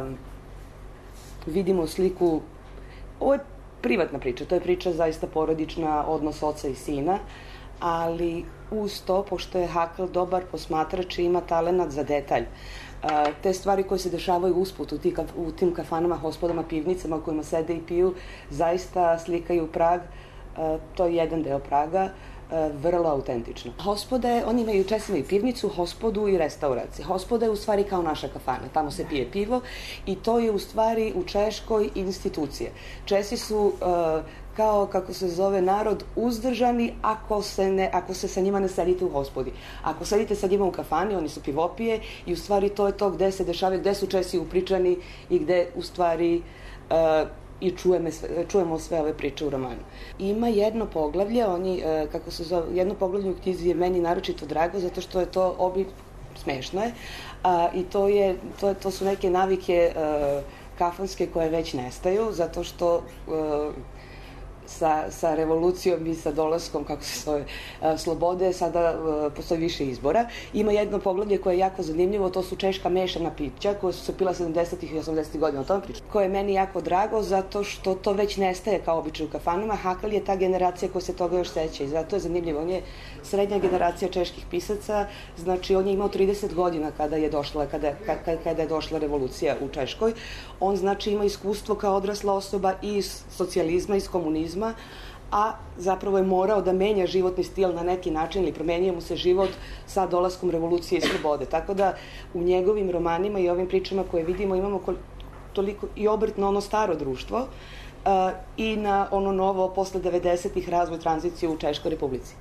Speaker 17: vidimo sliku, ovo je privatna priča, to je priča zaista porodična, odnos oca i sina, ali uz to, pošto je Hakl dobar posmatrač i ima talenat za detalj, te stvari koje se dešavaju usput u tim kafanama, hospodama, pivnicama u kojima sede i piju, zaista slikaju Prag. To je jedan deo Praga, vrlo autentično. Hospode, oni imaju često i pivnicu, hospodu i restauracije. Hospoda je u stvari kao naša kafana, tamo se pije pivo i to je u stvari u Češkoj institucije. Česi su kao, kako se zove, narod uzdržani ako se sa njima ne sedite u hospodi. Ako sedite sa njima u kafani, oni su pivopije i u stvari to je to gde se dešavaju, gde su Česi upričani i gde u stvari i čujemo sve ove priče u romanu. Ima jedno poglavlje, jedno poglavlje u knjizi je meni naročito drago, zato što je to smešno je, i to su neke navike kafanske koje već nestaju, zato što sa revolucijom i sa dolaskom, kako se zove, slobode, sada postoji više izbora. Ima jedno poglavlje koje je jako zanimljivo, to su češka mešana pića, koja su se pila 70. i 80. godina, o tome pričam, koje je meni jako drago, zato što to već nestaje kao običaj u kafanama. Hakl je ta generacija koja se toga još seća i zato je zanimljivo. On je srednja generacija čeških pisaca, znači on je imao 30 godina kada je došla revolucija u Češkoj. On znači ima iskustvo kao odrasla osoba i iz socijalizma, iz komunizma, a zapravo je morao da menja životni stil na neki način ili promenio mu se život sa dolaskom revolucije i slobode. Tako da u njegovim romanima i ovim pričama koje vidimo imamo toliko i obrt na ono staro društvo i na ono novo posle 90-ih razvoj tranzicije u Češkoj Republici.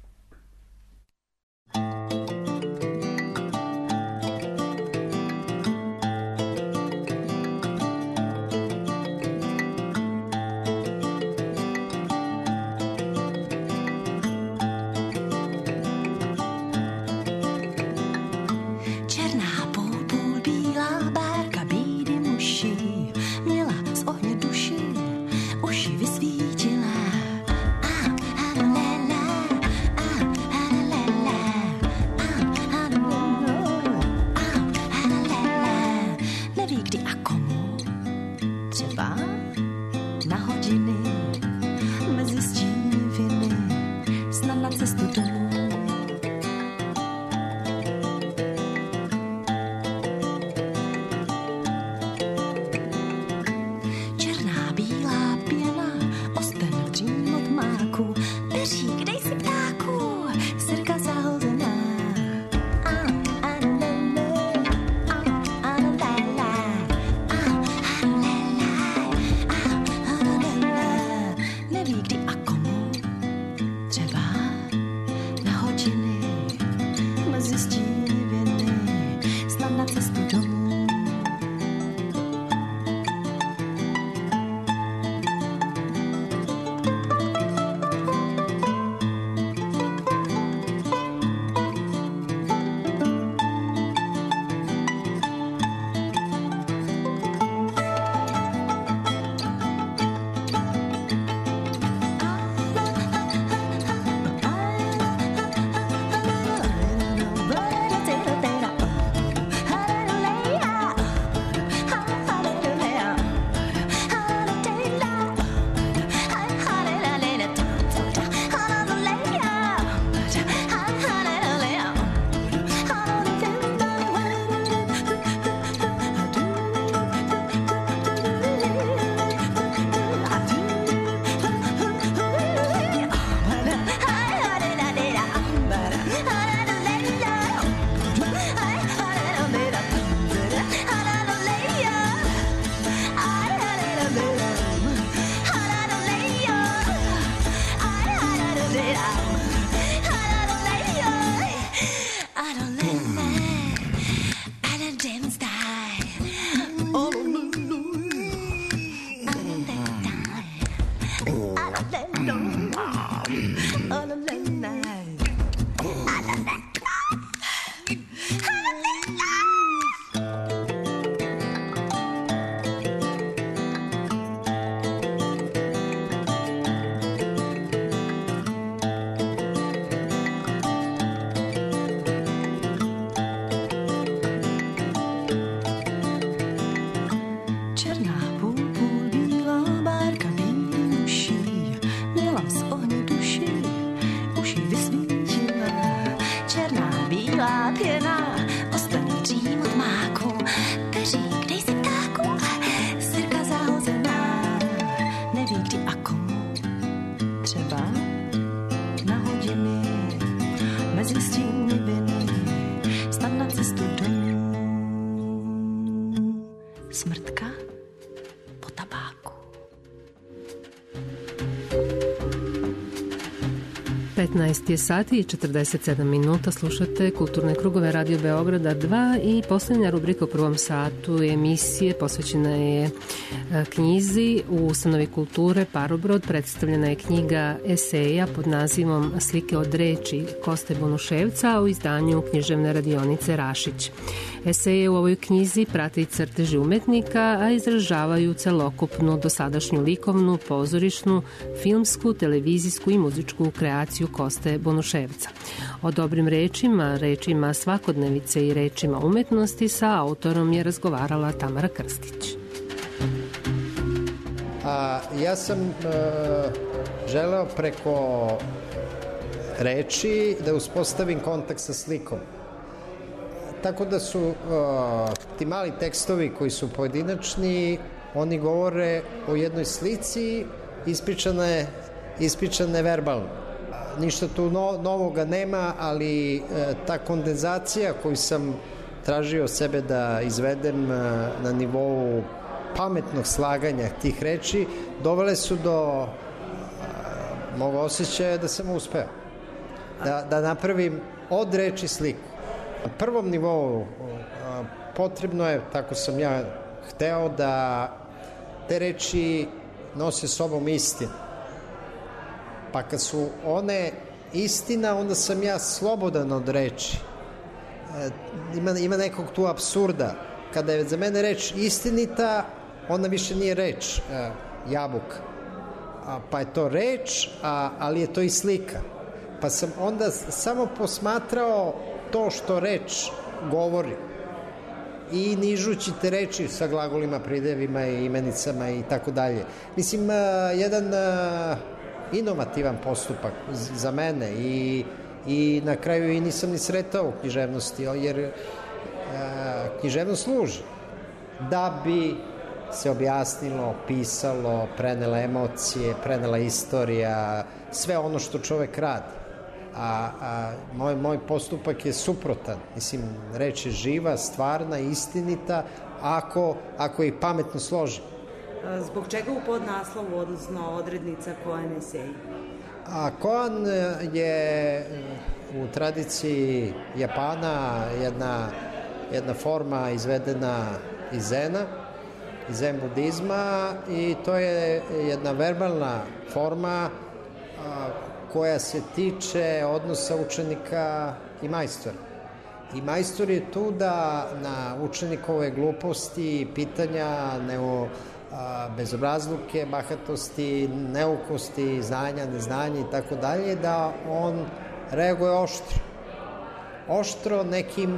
Speaker 9: Smrtka po tabaku.
Speaker 5: 15 je sati i 47 minuta, slušate Kulturne krugove Radio Beograda 2 i posljednja rubrika u prvom satu emisije posvećena je knjizi. U ustanovi kulture Parobrod predstavljena je knjiga eseja pod nazivom Slike od reči Koste Bonuševca u izdanju književne radionice Rašić. Eseje u ovoj knjizi prate i crteži umetnika, a izražavaju celokupnu dosadašnju likovnu, pozorišnu, filmsku, televizijsku i muzičku kreaciju Koste Bonuševca. O dobrim rečima, rečima svakodnevice i rečima umetnosti sa autorom je razgovarala Tamara Krstić.
Speaker 18: Ja sam želeo preko reči da uspostavim kontakt sa slikom. Tako da su ti mali tekstovi koji su pojedinačni, oni govore o jednoj slici ispričane verbalno. Ništa tu novoga nema, ali ta kondenzacija koju sam tražio sebe da izvedem na nivou pametnog slaganja tih reči, dovele su do mog osjećaja da sam uspeo. Da napravim od reči sliku. Na prvom nivou potrebno je, tako sam ja hteo, da te reči nose sobom istinu. Pa kad su one istina, onda sam ja slobodan od reči. Ima nekog tu apsurda. Kada je za mene reč istinita, onda više nije reč jabuka. Pa je to reč, ali je to i slika. Pa sam onda samo posmatrao to što reč govori i nižući te reči sa glagolima, pridevima i imenicama i tako dalje. Mislim, jedan inovativan postupak za mene i na kraju i nisam ni sretao u književnosti, jer književnost služi da bi se objasnilo, pisalo, prenela emocije, prenela istorija, sve ono što čovek radi. Moj postupak je suprotan. Mislim, reč je živa, stvarna, istinita, ako je pametno složi.
Speaker 17: Zbog čega u podnaslovu, odnosno odrednica Koan esej?
Speaker 18: Koan je u tradiciji Japana jedna forma izvedena iz zena, iz zen budizma, i to je jedna verbalna forma koja se tiče odnosa učenika i majstora. I majstor je tu da na učenikove gluposti, pitanja, bezobrazluke, bahatosti, neukosti, znanja, neznanja i tako dalje, da on reaguje oštro. Oštro nekim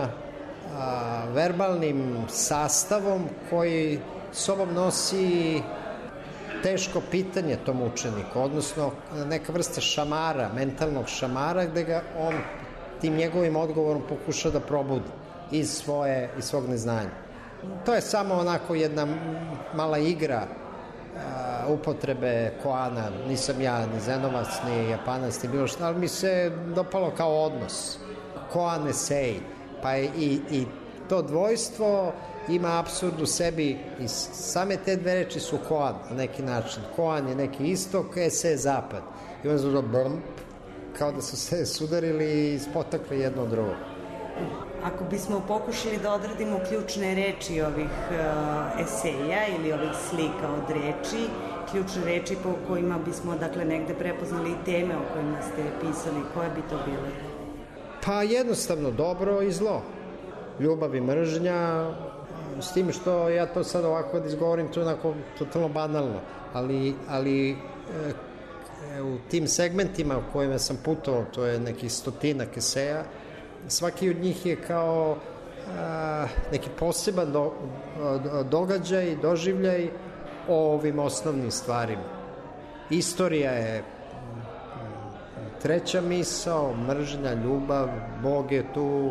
Speaker 18: verbalnim sastavom koji sobom nosi teško pitanje tom učeniku, odnosno neka vrsta šamara, mentalnog šamara, gde ga on tim njegovim odgovorom pokuša da probudi iz svog neznanja. To je samo onako jedna mala igra upotrebe koana. Nisam ja ni zenovac, ni japanac, ni bilo šta, ali mi se dopalo kao odnos. Koan esej, pa i to dvojstvo ima apsurd u sebi, i same te dve reči su koan na neki način. Koan je neki istok, esej zapad. I onda zelo kao da su se sudarili i spotakli jedno od drugo.
Speaker 17: Ako bismo pokušali da odradimo ključne reči ovih eseja ili ovih slika od reči,
Speaker 19: ključne reči po kojima bismo dakle negde prepoznali i teme o kojima ste pisali? Koje bi to bile?
Speaker 18: Pa jednostavno dobro i zlo. Ljubav i mržnja, s tim što ja to sad ovako da izgovorim, to je onako totalno banalno, ali u tim segmentima u kojima sam putovao, to je nekih 100 eseja, svaki od njih je kao neki poseban događaj, doživljaj o ovim osnovnim stvarima. Istorija je treća misao, mržnja, ljubav, Bog je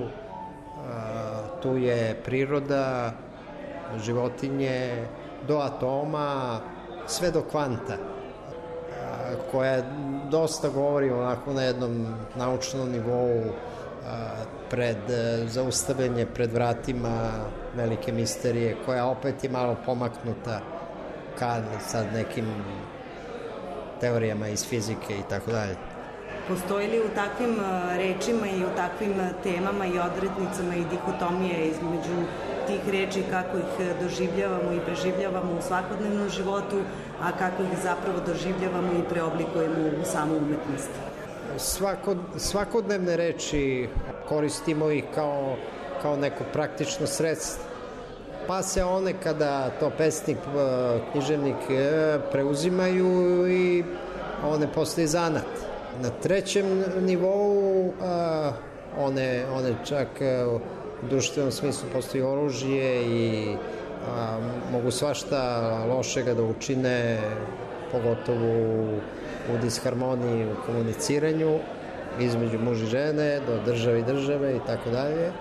Speaker 18: tu je priroda, životinje, do atoma, sve do kvanta, koja dosta govori onako na jednom naučnom nivou pred zaustavljanje pred vratima velike misterije, koja opet je malo pomaknuta kad sad nekim teorijama iz fizike i tako dalje.
Speaker 19: Postoji li u takvim rečima i u takvim temama i odrednicama i dihotomije između tih reči, kako ih doživljavamo i preživljavamo u svakodnevnom životu, a kako ih zapravo doživljavamo i preoblikujemo u samu umetnost?
Speaker 18: Svakodnevne reči koristimo ih kao neko praktično sredstvo. Pa se one kada to pesnik, književnik preuzimaju i one postaju zanat. Na trećem nivou one čak u društvenom smislu postaju oružje i mogu svašta lošega da učine, pogotovo u disharmoniji, u komuniciranju između muža i žene, do države i države i tako dalje.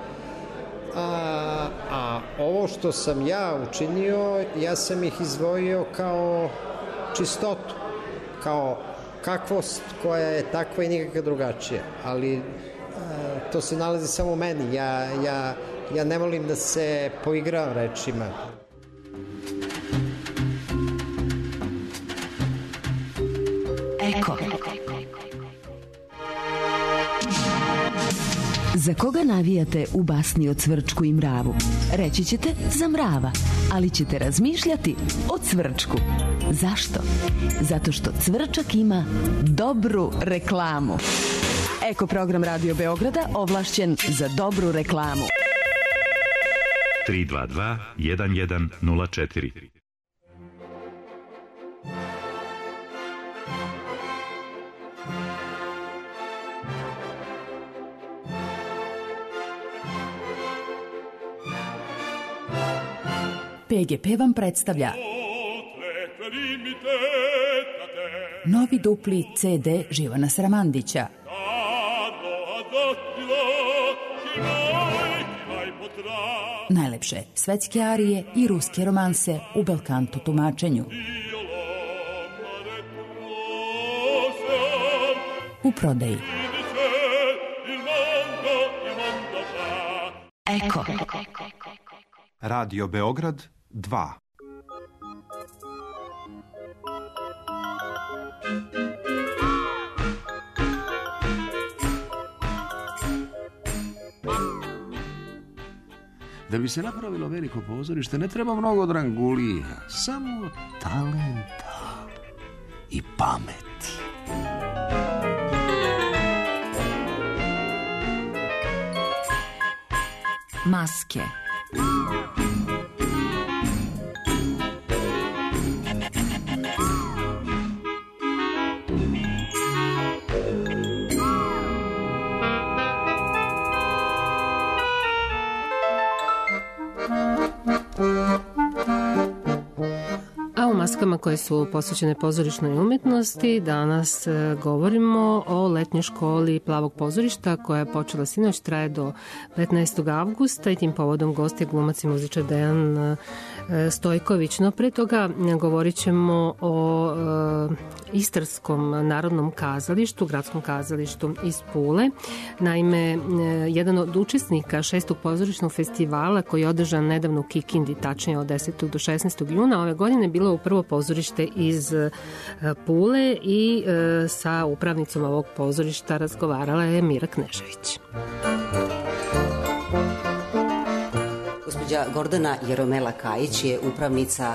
Speaker 18: A ovo što sam ja učinio, ja sam ih izdvojio kao čistotu, kao kakvost koja je takva i nikakva drugačija, ali to se nalazi samo u meni. Ja ne volim da se poigravam rečima.
Speaker 4: Eko. Za koga navijate u basni o Cvrčku i mravu? Reći ćete za mrava, ali ćete razmišljati o Cvrčku. Zašto? Zato što Cvrčak ima dobru reklamu. Eko program Radio Beograda ovlašćen za dobru reklamu.
Speaker 20: 322 1104.
Speaker 21: PGP vam predstavlja novi dupli CD Živana Sramandića. Najlepše svetske arije i ruske romanse u belkanto tumačenju. U prodaji.
Speaker 4: Eko.
Speaker 2: Radio Beograd 2.
Speaker 22: Da bi se napravilo veliko pozorište, ne treba mnogo drangulija, samo talenta i pameti.
Speaker 4: Maske.
Speaker 5: Maskama koje su posvećene pozorišnoj umetnosti. Danas govorimo o letnjoj školi Plavog pozorišta koja je počela sinoć, traje do 15. avgusta i tim povodom gost je glumac i muzičar Dejan Stojković. No pre toga govorit ćemo o Istarskom narodnom kazalištu, gradskom kazalištu iz Pule. Naime, jedan od učesnika 6. pozorišnog festivala koji je održan nedavno u Kikindi, tačnije od 10. do 16. juna ove godine, bilo prvo pozorište iz Pule i sa upravnicom ovog pozorišta razgovarala je Mira Knežević.
Speaker 6: gospođa Gordana Jeromela Kajić je upravnica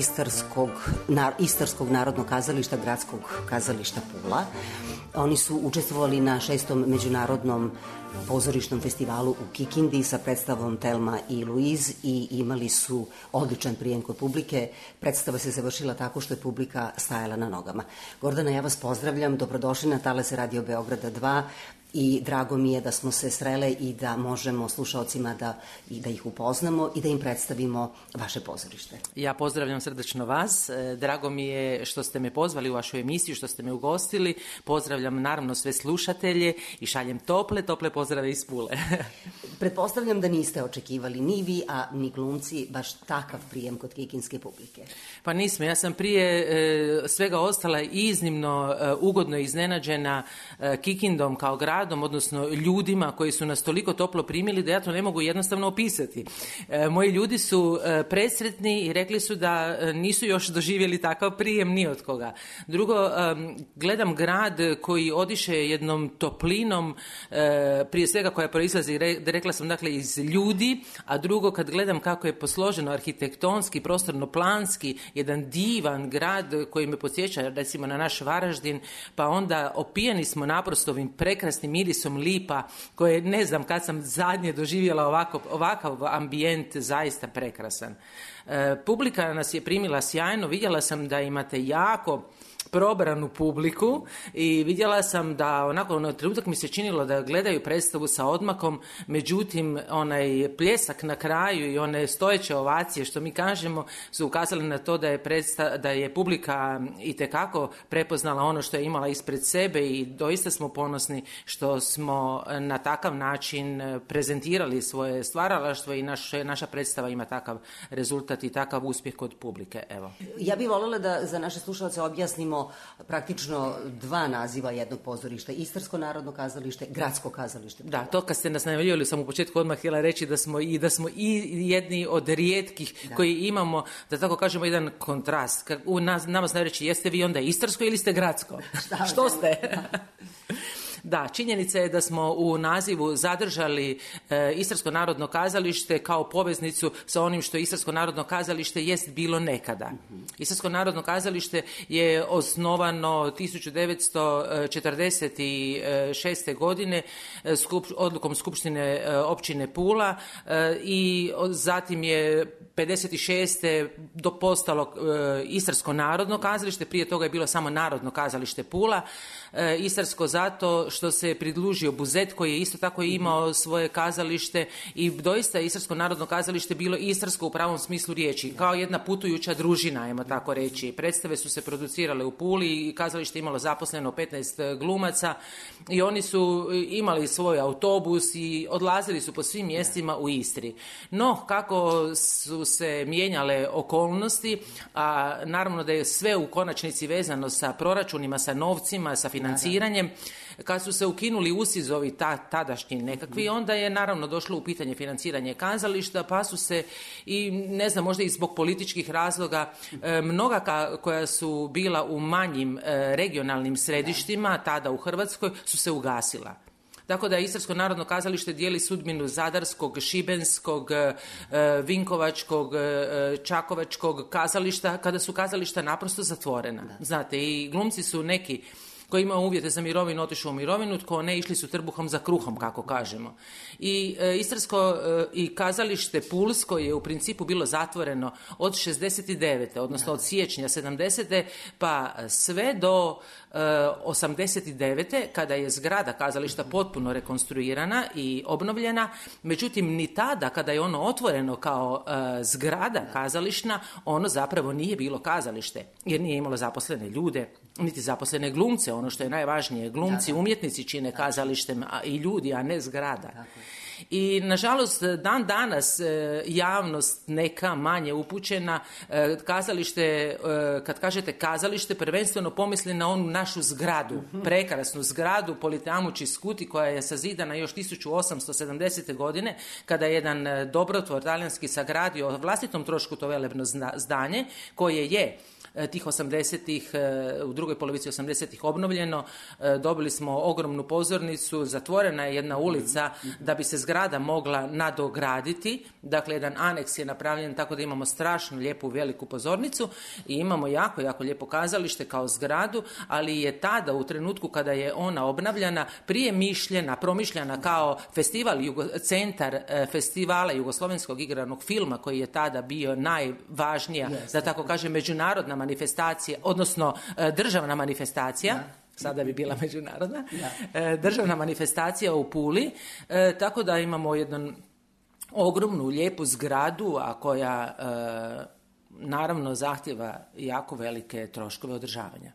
Speaker 6: Istarskog narodnog kazališta, Gradskog kazališta Pula. Oni su učestvovali na 6. međunarodnom pozorišnom festivalu u Kikindi sa predstavom Telma i Luiz i imali su odličan prijem kod publike. Predstava se završila tako što je publika stajala na nogama. Gordana, ja vas pozdravljam, dobrodošli na Talase Radio Beograda 2 i drago mi je da smo se srele i da možemo slušaocima da ih upoznamo i da im predstavimo vaše pozorište.
Speaker 1: Ja pozdravljam srdačno vas, drago mi je što ste me pozvali u vašu emisiju, što ste me ugostili, pozdravljam naravno sve slušatelje i šaljem tople pozdrave iz Pule.
Speaker 6: Pretpostavljam da niste očekivali ni vi, a ni glumci baš takav prijem kod kikinske publike.
Speaker 1: Pa nismo, ja sam prije svega ostala iznimno ugodno iznenađena Kikindom kao gradom, odnosno ljudima koji su nas toliko toplo primili da ja to ne mogu jednostavno opisati. Moji ljudi su presretni i rekli su da nisu još doživjeli takav prijem ni od koga. Drugo, gledam grad koji odiše jednom toplinom, prije svega koja proizlazi, rekla sam dakle, iz ljudi, a drugo kad gledam kako je posloženo arhitektonski, prostorno-planski, jedan divan grad koji me podsjeća recimo na naš Varaždin, pa onda opijeni smo naprosto ovim prekrasnim mirisom lipa koje ne znam kad sam zadnje doživjela ovakav ambijent zaista prekrasan. Publika nas je primila sjajno, vidjela sam da imate jako probranu publiku i vidjela sam da onako na trenutak mi se činilo da gledaju predstavu sa odmakom, međutim onaj pljesak na kraju i one stojeće ovacije što mi kažemo su ukazali na to da je publika itekako prepoznala ono što je imala ispred sebe i doista smo ponosni što smo na takav način prezentirali svoje stvaralaštvo i naša predstava ima takav rezultat i takav uspjeh kod publike. Evo.
Speaker 6: Ja bih voljela da za naše slušalce objasnimo praktično 2 naziva jednog pozorišta, Istarsko narodno kazalište, Gradsko kazalište.
Speaker 1: Da, to kad ste nas najavljivali sam u početku odmah htjela reći da smo i jedni od rijetkih koji imamo, da tako kažemo, jedan kontrast. U nama znaju reći, jeste vi onda Istarsko ili ste Gradsko? Što ste? Da, činjenica je da smo u nazivu zadržali Istarsko narodno kazalište kao poveznicu sa onim što Istarsko narodno kazalište jest bilo nekada. Istarsko narodno kazalište je osnovano 1946. godine odlukom Skupštine općine Pula i zatim je 56. postalo Istarsko narodno kazalište, prije toga je bilo samo Narodno kazalište Pula. Istarsko zato što se pridružio Buzet koji je isto tako imao svoje kazalište i doista je Istarsko narodno kazalište bilo istarsko u pravom smislu riječi, kao jedna putujuća družina, ajmo tako reći. Predstave su se producirale u Puli i kazalište imalo zaposleno 15 glumaca i oni su imali svoj autobus i odlazili su po svim mjestima u Istri. No, kako su se mijenjale okolnosti, a naravno da je sve u konačnici vezano sa proračunima, sa novcima, sa financiranjem, kad su se ukinuli usizovi tadašnji nekakvi, onda je naravno došlo u pitanje financiranje kazališta, pa su se i ne znam, možda i zbog političkih razloga mnoga koja su bila u manjim regionalnim središtima tada u Hrvatskoj su se ugasila. Tako da Istarsko narodno kazalište dijeli sudbinu Zadarskog, Šibenskog, Vinkovačkog, Čakovačkog kazališta, kada su kazališta naprosto zatvorena. Znate, i glumci su neki koji imao uvjete za mirovinu, otišao u mirovinu, tko ne, išli su trbuhom za kruhom, kako kažemo. I Istarsko i kazalište Pulsko je u principu bilo zatvoreno od 69. odnosno od siječnja 70. pa sve do 89. kada je zgrada kazališta potpuno rekonstruirana i obnovljena, međutim ni tada kada je ono otvoreno kao zgrada kazališna, ono zapravo nije bilo kazalište, jer nije imalo zaposlene ljude, niti zaposlene glumce, ono što je najvažnije, glumci, umjetnici čine kazalištem i ljudi, a ne zgrada. I nažalost dan danas javnost neka manje upućena kazalište, kad kažete kazalište prvenstveno pomisli na onu našu zgradu, prekrasnu zgradu Politeamu Ciscuti koja je sazidana još 1870. godine kada je jedan dobrotvor talijanski sagradio vlastitom trošku to velebno zdanje koje je tih 80-ih, u drugoj polovici 80-ih obnovljeno. Dobili smo ogromnu pozornicu, zatvorena je jedna ulica da bi se zgrada mogla nadograditi. Dakle, jedan aneks je napravljen tako da imamo strašno lijepu veliku pozornicu i imamo jako, jako lijepo kazalište kao zgradu, ali je tada u trenutku kada je ona obnavljana prije promišljena kao centar festivala jugoslovenskog igranog filma koji je tada bio najvažnija, da tako kažem, međunarodna manifestacija, odnosno državna manifestacija. Sada bi bila međunarodna. Državna manifestacija u Puli. Tako da imamo jednu ogromnu, lijepu zgradu, a koja naravno zahtjeva jako velike troškove održavanja.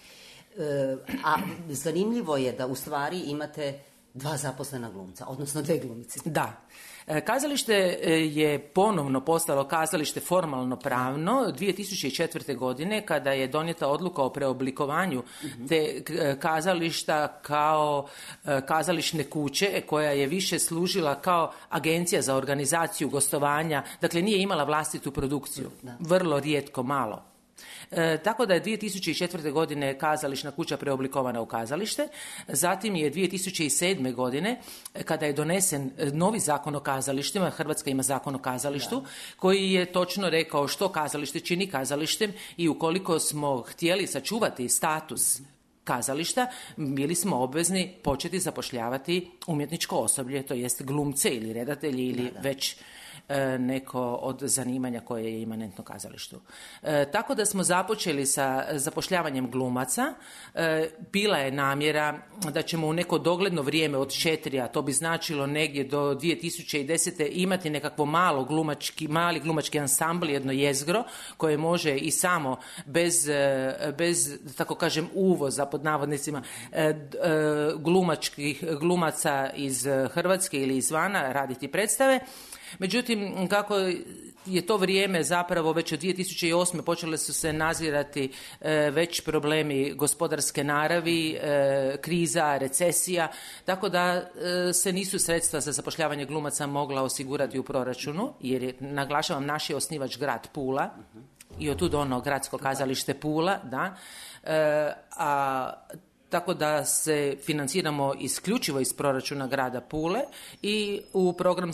Speaker 6: A zanimljivo je da u stvari imate 2 zaposlena glumca, odnosno 2 glumice.
Speaker 1: Da. Kazalište je ponovno postalo kazalište formalno pravno 2004. godine kada je donijeta odluka o preoblikovanju te kazališta kao kazališne kuće koja je više služila kao agencija za organizaciju gostovanja, dakle nije imala vlastitu produkciju, vrlo rijetko malo. Tako da je 2004. godine kazališna kuća preoblikovana u kazalište, zatim je 2007. godine kada je donesen novi zakon o kazalištima, Hrvatska ima zakon o kazalištu, koji je točno rekao što kazalište čini kazalištem i ukoliko smo htjeli sačuvati status kazališta, bili smo obvezni početi zapošljavati umjetničko osoblje, to jest glumce ili redatelji ili već neko od zanimanja koje je imanentno kazalištu. Tako da smo započeli sa zapošljavanjem glumaca. Bila je namjera da ćemo u neko dogledno vrijeme od 4, a to bi značilo negdje do 2010. imati nekakvo mali glumački ansambl, jedno jezgro, koje može i samo bez tako kažem uvoza pod navodnicima glumaca iz Hrvatske ili izvana raditi predstave. Međutim, kako je to vrijeme zapravo već od 2008. počele su se nazirati već problemi gospodarske naravi, kriza, recesija, tako da se nisu sredstva za zapošljavanje glumaca mogla osigurati u proračunu, jer je, naglašavam, naš je osnivač grad Pula i otud ono gradsko kazalište Pula, da, tako da se financiramo isključivo iz proračuna grada Pule i u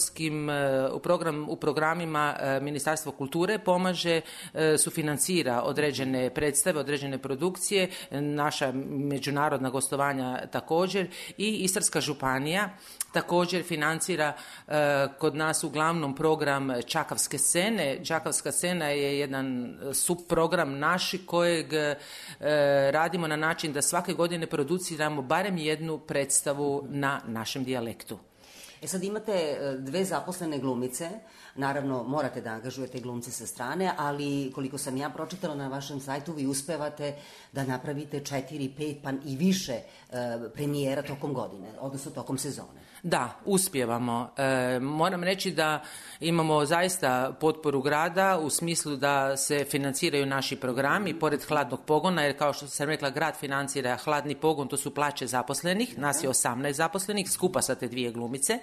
Speaker 1: programima Ministarstvo kulture pomaže, sufinancira određene predstave, određene produkcije, naša međunarodna gostovanja također i Istarska županija također financira kod nas uglavnom program Čakavske scene. Čakavska scena je jedan subprogram naš kojeg radimo na način da svake godine produciramo barem jednu predstavu na našem dijalektu.
Speaker 6: Sad imate 2 zaposlene glumice, naravno morate da angažujete glumce sa strane, ali koliko sam ja pročitala na vašem sajtu, vi uspevate da napravite 4, 5 pa i više premijera tokom godine, odnosno tokom sezone.
Speaker 1: Da, uspijevamo. Moram reći da imamo zaista potporu grada u smislu da se financiraju naši programi pored hladnog pogona, jer kao što sam rekla, grad financira hladni pogon, to su plaće zaposlenih, nas je 18 zaposlenih, skupa sa te 2 glumice.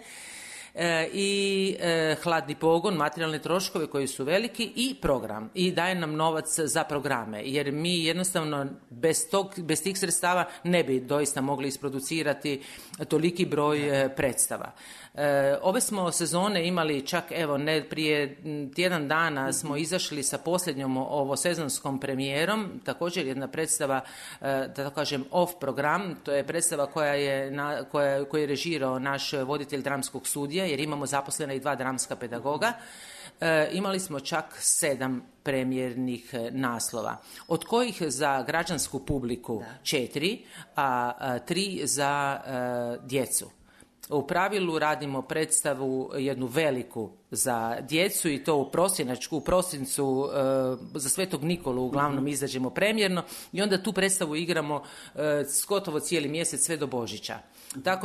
Speaker 1: I hladni pogon, materijalne troškove koji su veliki i program, i daje nam novac za programe, jer mi jednostavno bez tih sredstava ne bi doista mogli isproducirati toliki broj predstava. Ove smo sezone imali čak, evo, ne prije tjedan dana smo izašli sa posljednjom ovosezonskom premijerom, također jedna predstava, da tako kažem, off program, to je predstava koju je režirao naš voditelj dramskog studija, jer imamo zaposlena i 2 dramska pedagoga. Imali smo čak 7 premijernih naslova, od kojih za građansku publiku 4, a 3 za djecu. U pravilu radimo predstavu jednu veliku za djecu i to u prosincu za Svetog Nikolu uglavnom izađemo premijerno i onda tu predstavu igramo gotovo cijeli mjesec sve do Božića. Tako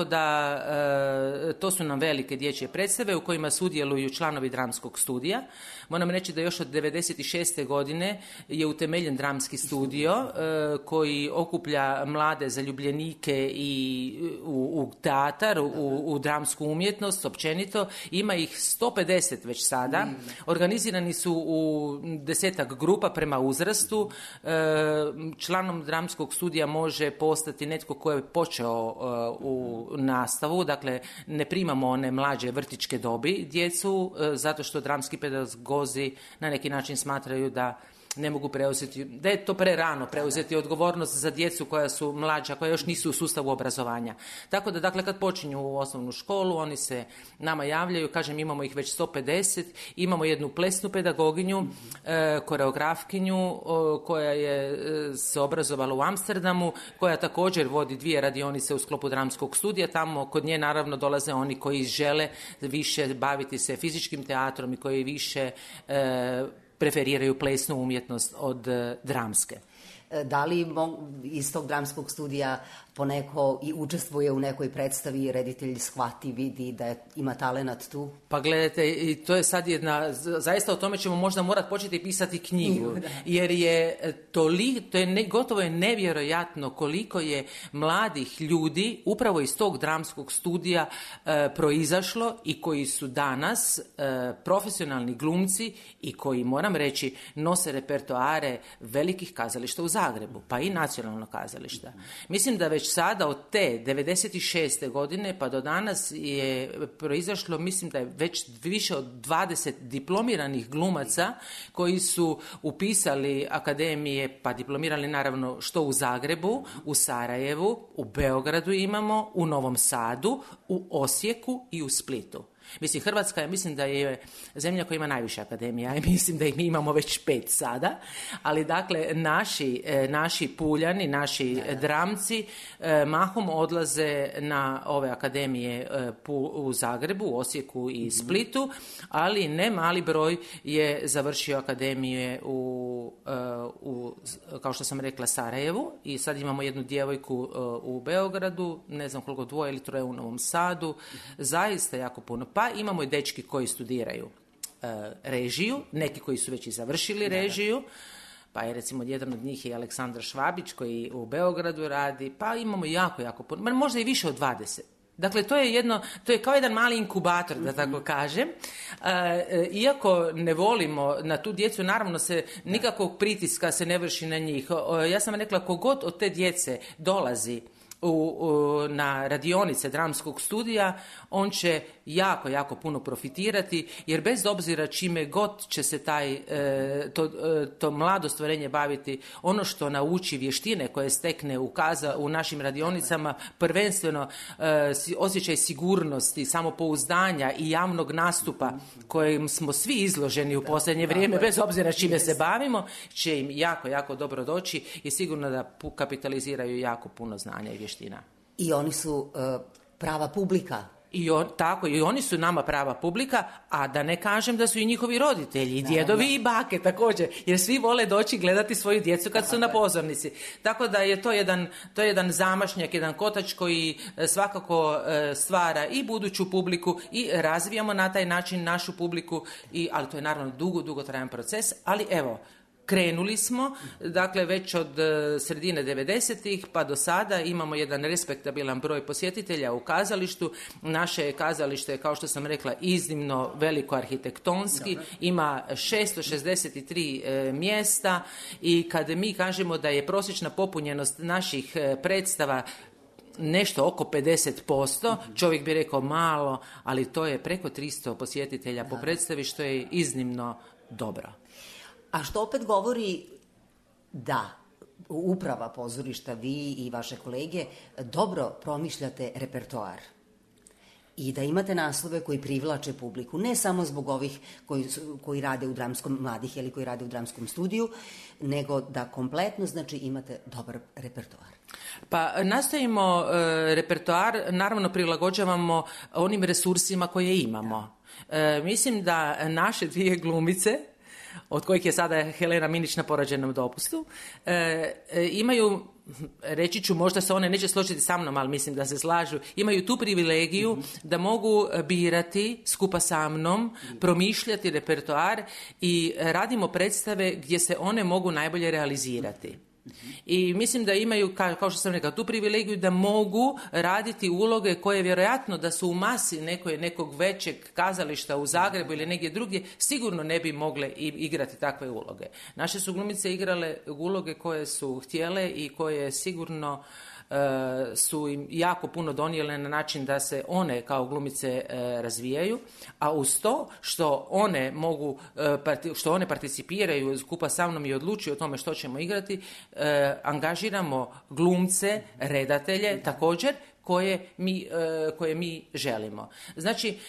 Speaker 1: da to su nam velike dječje predstave u kojima sudjeluju članovi dramskog studija. Moram reći da još od 1996. godine je utemeljen dramski studio koji okuplja mlade zaljubljenike i u teatar, u dramsku umjetnost općenito. Ima ih 150 50 već sada. Organizirani su u 10-ak grupa prema uzrastu. Članom dramskog studija može postati netko ko je počeo u nastavu, dakle ne primamo one mlađe vrtićke dobi djecu, zato što dramski pedagozi na neki način smatraju da ne mogu preuzeti, da je to prerano preuzeti odgovornost za djecu koja su mlađa, koja još nisu u sustavu obrazovanja. Tako da, dakle, kad počinju u osnovnu školu, oni se nama javljaju, kažem, imamo ih već 150, imamo jednu plesnu pedagoginju, koreografkinju, koja je se obrazovala u Amsterdamu, koja također vodi 2 radionice u sklopu dramskog studija. Tamo kod nje naravno dolaze oni koji žele više baviti se fizičkim teatrom i koji više preferiraju plesnu umjetnost od dramske.
Speaker 6: Da li iz tog dramskog studija poneko i učestvuje u nekoj predstavi i reditelj shvati, vidi da ima talenat tu?
Speaker 1: Pa gledajte, i to je sad jedna, zaista o tome ćemo možda morati početi pisati knjigu, jer je gotovo je nevjerojatno koliko je mladih ljudi upravo iz tog dramskog studija proizašlo i koji su danas profesionalni glumci i koji, moram reći, nose repertoare velikih kazališta u Zagrebu, pa i nacionalnog kazališta. Mislim da već sada od te 96. godine pa do danas je proizašlo, mislim da je već više od 20 diplomiranih glumaca koji su upisali akademije, pa diplomirali naravno što u Zagrebu, u Sarajevu, u Beogradu imamo, u Novom Sadu, u Osijeku i u Splitu. Mislim, Hrvatska je, mislim da je zemlja koja ima najviše akademija i mislim da ih mi imamo već 5 sada, ali dakle naši puljani, naši dramci mahom odlaze na ove akademije u Zagrebu, u Osijeku i Splitu, ali ne mali broj je završio akademije u kao što sam rekla, Sarajevu, i sad imamo jednu djevojku u Beogradu, ne znam koliko, 2 ili 3 u Novom Sadu, zaista jako puno. Pa imamo i dečki koji studiraju režiju, neki koji su već i završili režiju, pa je recimo jedan od njih je Aleksandar Švabić koji u Beogradu radi, pa imamo jako puno, možda i više od 20. Dakle, to je kao jedan mali inkubator, da tako kažem. Iako ne volimo na tu djecu, naravno se nikakvog pritiska se ne vrši na njih. Ja sam rekla, kogod od te djece dolazi na radionice dramskog studija, on će jako puno profitirati, jer bez obzira čime god će se to mlado stvorenje baviti, ono što nauči, vještine koje stekne u našim radionicama, prvenstveno osjećaj sigurnosti, samopouzdanja i javnog nastupa kojim smo svi izloženi u posljednje vrijeme, bez obzira čime se bavimo, će im jako dobro doći i sigurno da kapitaliziraju jako puno znanja i vještina.
Speaker 6: I oni su prava publika.
Speaker 1: I oni su nama prava publika, a da ne kažem da su i njihovi roditelji, i djedovi i bake također, jer svi vole doći gledati svoju djecu kad su na pozornici. Tako da je to jedan zamašnjak, jedan kotač koji svakako stvara i buduću publiku i razvijamo na taj način našu publiku, ali to je naravno dugotrajan proces, ali evo, krenuli smo, dakle već od sredine 90-ih pa do sada imamo jedan respektabilan broj posjetitelja u kazalištu. Naše kazalište, kao što sam rekla, iznimno veliko arhitektonski, ima 663 mjesta i kad mi kažemo da je prosječna popunjenost naših predstava nešto oko 50%, čovjek bi rekao malo, ali to je preko 300 posjetitelja po predstavi, što je iznimno dobro.
Speaker 6: A što opet govori da uprava pozorišta, vi i vaše kolege, dobro promišljate repertoar i da imate naslove koji privlače publiku, ne samo zbog ovih koji rade u dramskom, mladih ili koji rade u dramskom studiju, nego da kompletno, znači, imate dobar repertoar.
Speaker 1: Pa nastojimo repertoar, naravno prilagođavamo onim resursima koje imamo. Mislim da naše 2 glumice, od kojih je sada Helena Minić na porođenom dopustu, imaju, reći ću, možda se one neće složiti sa mnom, ali mislim da se slažu, imaju tu privilegiju da mogu birati skupa sa mnom, promišljati repertoar i radimo predstave gdje se one mogu najbolje realizirati. I mislim da imaju, kao što sam rekao, tu privilegiju da mogu raditi uloge koje vjerojatno da su u masi nekog većeg kazališta u Zagrebu ili negdje drugdje sigurno ne bi mogle igrati takve uloge. Naše su glumice igrale uloge koje su htjele i koje sigurno su im jako puno donijele na način da se one kao glumice razvijaju, a uz to što one mogu, što one participiraju skupa sa mnom i odlučuju o tome što ćemo igrati, angažiramo glumce, redatelje također koje mi želimo. Znači,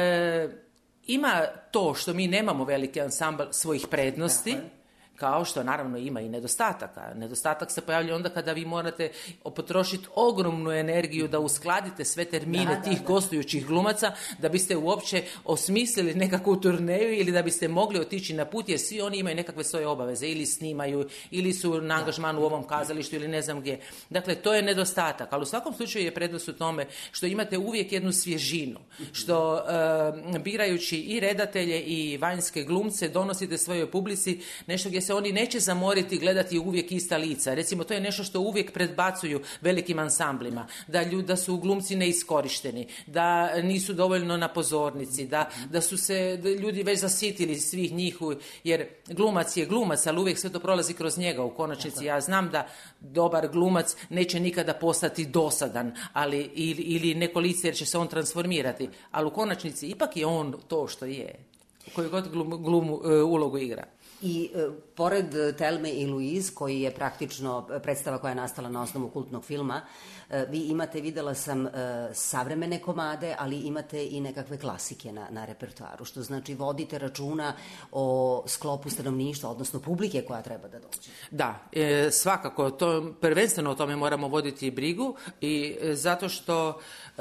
Speaker 1: ima to što mi nemamo veliki ansambl svojih prednosti, kao što naravno ima i nedostataka. Nedostatak se pojavlja onda kada vi morate potrošiti ogromnu energiju da uskladite sve termine tih gostujućih glumaca da biste uopće osmislili nekakvu turneju ili da biste mogli otići na put, jer svi oni imaju nekakve svoje obaveze, ili snimaju, ili su na angažmanu u ovom kazalištu ili ne znam gdje. Dakle, to je nedostatak, ali u svakom slučaju je prednost u tome što imate uvijek jednu svježinu, što birajući i redatelje i vanjske glumce donosite svojoj publici nešto gdje se oni neće zamoriti gledati uvijek ista lica. Recimo, to je nešto što uvijek predbacuju velikim ansamblima, da su glumci neiskorišteni, da nisu dovoljno na pozornici, da su se ljudi već zasitili svih njih, jer glumac je glumac, ali uvijek sve to prolazi kroz njega. U konačnici ja znam da dobar glumac neće nikada postati dosadan, ali ili neko lice jer će se on transformirati, ali u konačnici ipak je on to što je, koju god ulogu igra.
Speaker 6: I pored Telme i Luiz, koji je praktično predstava koja je nastala na osnovu kultnog filma, vi imate, videla sam, savremene komade, ali imate i nekakve klasike na repertoaru, što znači vodite računa o sklopu stanovništva, odnosno publike koja treba da dođe.
Speaker 1: Da, svakako, prvenstveno o tome moramo voditi brigu, i zato što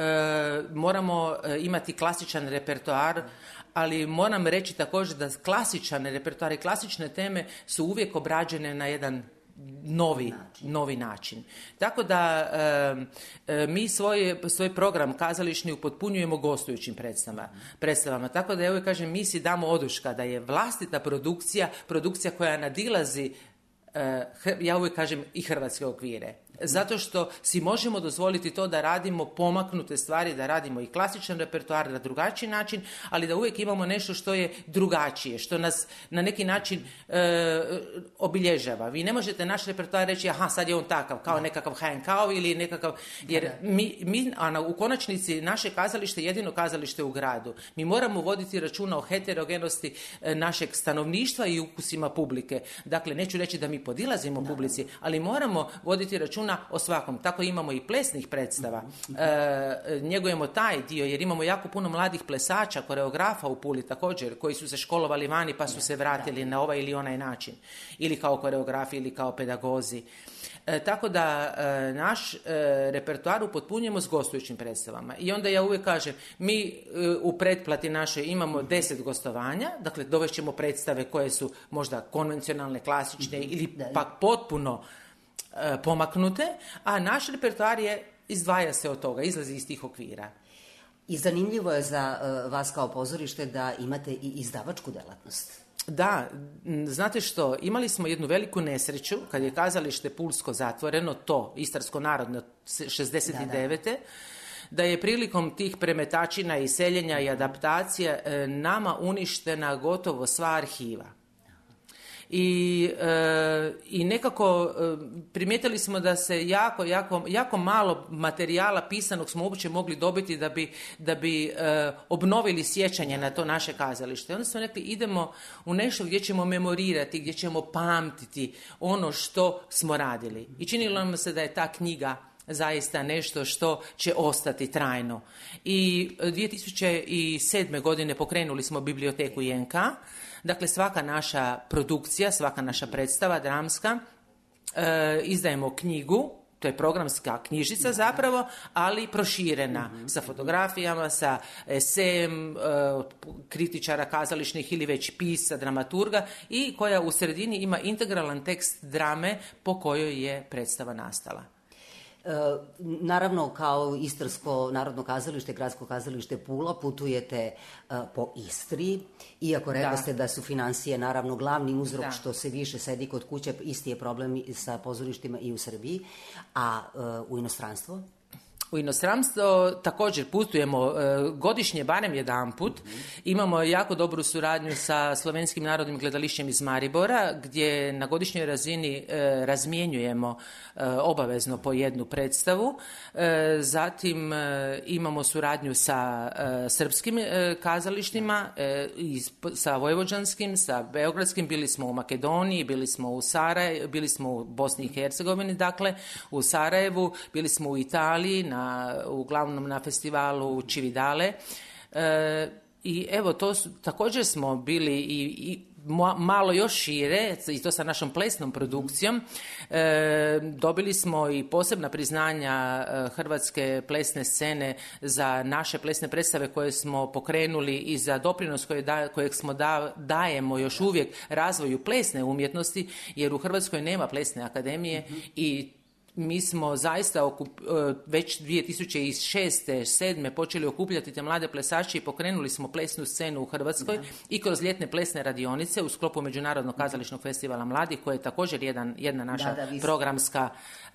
Speaker 1: moramo imati klasičan repertoar, ali moram reći također da klasičan repertoar i klasične teme su uvijek obrađene na jedan novi način. Tako da mi svoj program kazališni upotpunjujemo gostujućim predstavama. Tako da ja uvijek kažem, mi si damo oduška da je vlastita produkcija koja nadilazi, ja uvijek kažem, i hrvatske okvire. Zato što si možemo dozvoliti to da radimo pomaknute stvari, da radimo i klasičan repertoar na drugačiji način, ali da uvijek imamo nešto što je drugačije, što nas na neki način obilježava. Vi ne možete naš repertoar reći, aha, sad je on takav, kao nekakav HNK ili nekakav, jer u konačnici naše kazalište je jedino kazalište u gradu. Mi moramo voditi računa o heterogenosti našeg stanovništva i ukusima publike. Dakle, neću reći da mi podilazimo publici, ali moramo voditi računa o svakom. Tako imamo i plesnih predstava. Njegujemo taj dio jer imamo jako puno mladih plesača, koreografa u Puli također, koji su se školovali vani pa su se vratili na ovaj ili onaj način. Ili kao koreografi ili kao pedagozi. Tako da naš repertoar upotpunjujemo s gostujućim predstavama. I onda ja uvijek kažem, mi u pretplati našoj imamo 10 gostovanja, dakle dovešćemo predstave koje su možda konvencionalne, klasične ili pak potpuno pomaknute, a naš repertoar izdvaja se od toga, izlazi iz tih okvira.
Speaker 6: I zanimljivo je za vas kao pozorište da imate i izdavačku delatnost.
Speaker 1: Da, znate što, imali smo jednu veliku nesreću kad je kazalište Pulsko zatvoreno, to Istarsko narodno 69. Da je prilikom tih premetačina i seljenja i adaptacija nama uništena gotovo sva arhiva. I nekako primijetili smo da se jako malo materijala pisanog smo uopće mogli dobiti da bi obnovili sjećanje na to naše kazalište. Onda smo rekli, idemo u nešto gdje ćemo memorirati, gdje ćemo pamtiti ono što smo radili. I činilo nam se da je ta knjiga zaista nešto što će ostati trajno. I 2007. godine pokrenuli smo biblioteku INK. Dakle, svaka naša produkcija, svaka naša predstava dramska, izdajemo knjigu, to je programska knjižica zapravo, ali proširena sa fotografijama, sa esejem kritičara kazališnih ili već pisa, dramaturga, i koja u sredini ima integralan tekst drame po kojoj je predstava nastala.
Speaker 6: Naravno, kao Istarsko narodno kazalište, Gradsko kazalište Pula, putujete po Istri, iako rekli ste da su financije naravno glavni uzrok što se više sedi kod kuće, isti je problem sa pozorištima i u Srbiji, a u inostranstvo?
Speaker 1: U inostranstvo također putujemo godišnje barem jedanput. Imamo jako dobru suradnju sa Slovenskim narodnim gledališćem iz Maribora, gdje na godišnjoj razini razmjenjujemo obavezno po jednu predstavu. Zatim imamo suradnju sa srpskim kazalištima, sa vojvođanskim, sa beogradskim. Bili smo u Makedoniji, bili smo u Sarajevu, bili smo u Bosni i Hercegovini, dakle u Sarajevu, bili smo u Italiji, uglavnom na festivalu Cividale. I evo, također smo bili i malo još šire, i to sa našom plesnom produkcijom. Dobili smo i posebna priznanja hrvatske plesne scene za naše plesne predstave koje smo pokrenuli i za doprinos kojeg smo dajemo još uvijek razvoju plesne umjetnosti, jer u Hrvatskoj nema plesne akademije i mi smo zaista već 2006-2007 počeli okupljati te mlade plesače i pokrenuli smo plesnu scenu u Hrvatskoj i kroz ljetne plesne radionice u sklopu Međunarodnog kazališnog festivala mladih, koja je također jedna naša programska,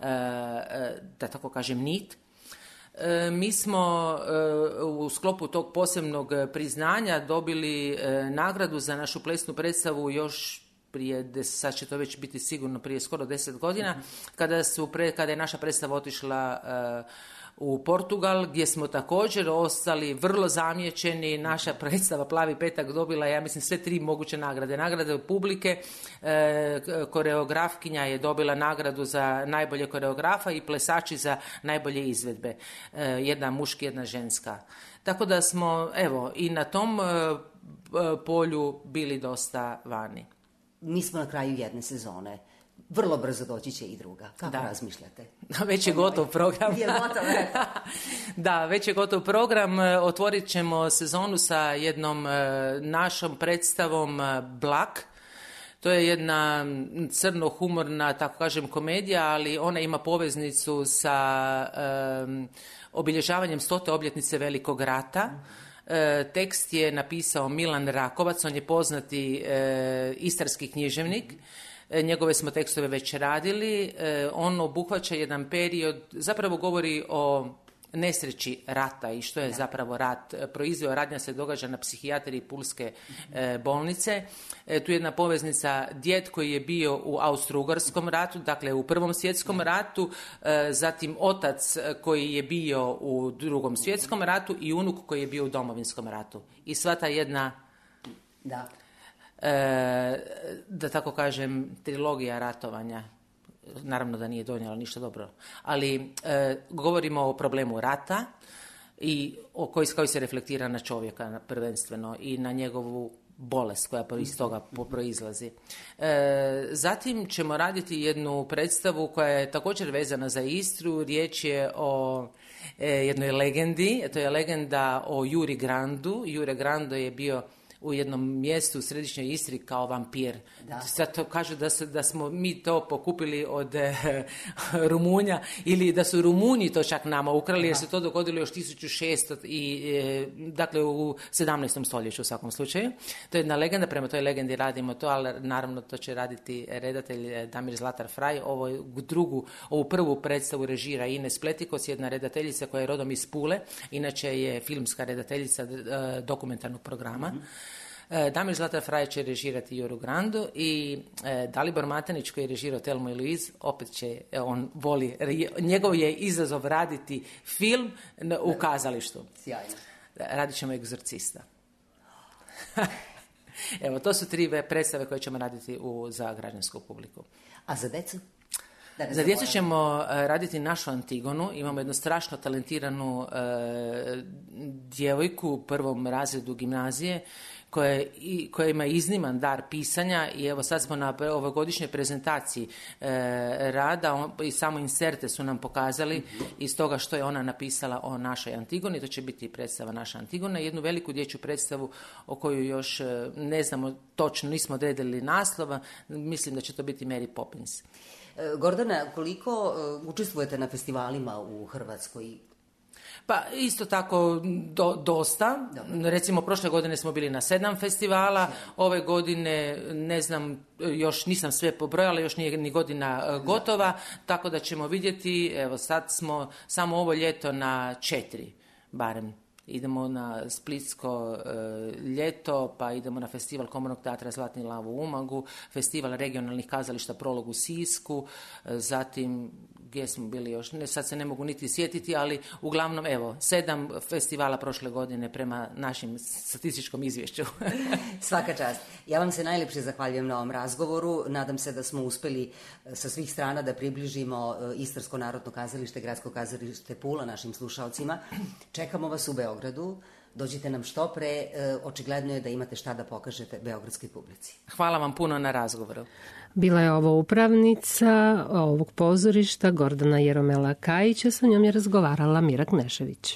Speaker 1: da tako kažem, nit. Mi smo u sklopu tog posebnog priznanja dobili nagradu za našu plesnu predstavu još sad će to već biti sigurno prije skoro 10 godina, kada je naša predstava otišla u Portugal, gdje smo također ostali vrlo zamijećeni. Naša predstava Plavi petak dobila, ja mislim, sve 3 moguće nagrade. Nagrade od publike, koreografkinja je dobila nagradu za najbolje koreografa i plesači za najbolje izvedbe. Jedna muški, jedna ženska. Tako da smo, evo, i na tom polju bili dosta vani.
Speaker 6: Mi smo na kraju jedne sezone. Vrlo brzo doći će i druga. Kako razmišljate?
Speaker 1: Već je gotov program. Da, već je gotov program. Otvorit ćemo sezonu sa jednom našom predstavom Blak. To je jedna crno-humorna, tako kažem, komedija, ali ona ima poveznicu sa obilježavanjem 100. obljetnice Velikog rata. Tekst je napisao Milan Rakovac, on je poznati istarski književnik. Njegove smo tekstove već radili. On obuhvaća jedan period, zapravo govori o nesreći rata i što je zapravo rat proizveo. Radnja se događa na psihijatriji Pulske bolnice. Tu je jedna poveznica, djed koji je bio u Austro-Ugarskom ratu, dakle u Prvom svjetskom ratu, zatim otac koji je bio u Drugom svjetskom ratu i unuk koji je bio u Domovinskom ratu. I sva ta jedna, da tako kažem, trilogija ratovanja, naravno da nije donijela ništa dobro, ali govorimo o problemu rata i koji se reflektira na čovjeka prvenstveno i na njegovu bolest koja iz toga proizlazi. Zatim ćemo raditi jednu predstavu koja je također vezana za Istru. Riječ je o jednoj legendi, to je legenda o Juri Grandu. Jure Grando je bio u jednom mjestu u središnjoj Istri kao vampir. Sad to kažu da smo mi to pokupili od Rumunja ili da su Rumunji to čak nama ukrali, jer se to dogodilo još 1600 dakle u 17. stoljeću u svakom slučaju. To je jedna legenda, prema toj legendi radimo to, ali naravno to će raditi redatelj Damir Zlatar Fraj. Ovu prvu predstavu režira Ines Pletikos, jedna redateljica koja je rodom iz Pule, inače je filmska redateljica dokumentarnog programa. Damir Zlatar Fraj će režirati Juru Grandu i Dalibor Matanić koji je režirao Telmu i Luiz, opet će, on voli, njegov je izazov raditi film u kazalištu.
Speaker 6: Sjajno. Radit
Speaker 1: ćemo Egzorcista. Evo, to su 3 predstave koje ćemo raditi za građansku publiku.
Speaker 6: A za decu?
Speaker 1: Za djecu ćemo raditi našu Antigonu. Imamo jednu strašno talentiranu djevojku u 1. razredu gimnazije koja ima izniman dar pisanja i evo sad smo na ovogodišnjoj prezentaciji rada i samo inserte su nam pokazali iz toga što je ona napisala o našoj Antigoni. To će biti predstava naša Antigona, jednu veliku dječju predstavu o koju još ne znamo točno, nismo odredili naslova, mislim da će to biti Mary Poppins.
Speaker 6: Gordana, koliko učestvujete na festivalima u Hrvatskoj?
Speaker 1: Pa isto tako dosta. Recimo prošle godine smo bili na 7 festivala, ove godine ne znam, još nisam sve pobrojala, još nije ni godina gotova, tako da ćemo vidjeti, evo sad smo samo ovo ljeto na 4 barem. Idemo na Splitsko ljeto, pa idemo na festival Komornog teatra Zlatni lav u Umagu, festival regionalnih kazališta Prolog u Sisku, zatim gdje smo bili još, sad se ne mogu niti sjetiti, ali uglavnom evo, 7 festivala prošle godine prema našim statističkom izvješću.
Speaker 6: Svaka čast. Ja vam se najljepše zahvaljujem na ovom razgovoru. Nadam se da smo uspeli sa svih strana da približimo Istarsko narodno kazalište, Gradsko kazalište Pula našim slušalcima. Čekamo vas u Beogradu. Dođite nam što pre, očigledno je da imate šta da pokažete beogradskoj publici.
Speaker 1: Hvala vam puno na razgovoru.
Speaker 5: Bila je ovo upravnica ovog pozorišta Gordana Jeromela Kajića, sa njom je razgovarala Mira Knešević.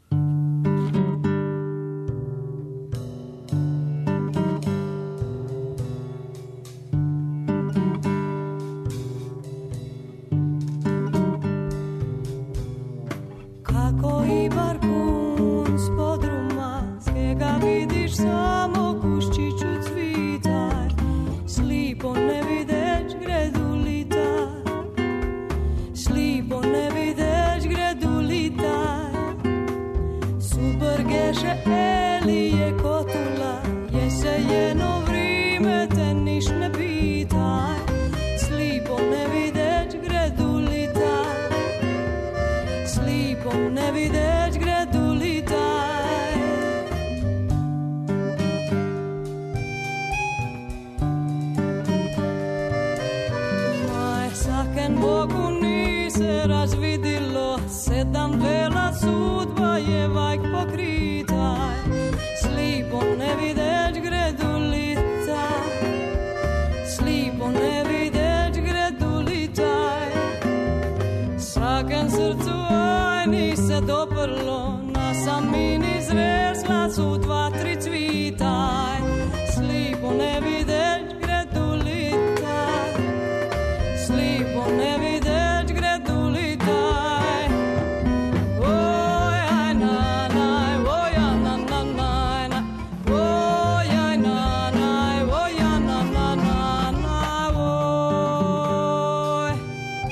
Speaker 9: Kako i barkun s podruma, skega vidiš samo kuščiću cvitaj, slipo ne videć gredu litaj, slipo ne videć gredu litaj, super geše Elije kotula, je se jedno vrime te niš ne pitaj, slipo ne videć gredu litaj, slipo ne videć gredu litaj. Maj saken Bogu ni se razvidilo, 7 vela sudba je vajk pokritaj, slipo ne videć gredu litaj, slipo ne videć gredu litaj. Saken srcu ni se doprlo, na samini zresla su 2-3 cvitaj, slipo ne videć gredu litaj, slipo ne videć gredu litaj. Oj, aj, na, naj, oj, ja, na, na, naj, na, oj, aj, na, naj, oj, ja, na, na, na, na, oj.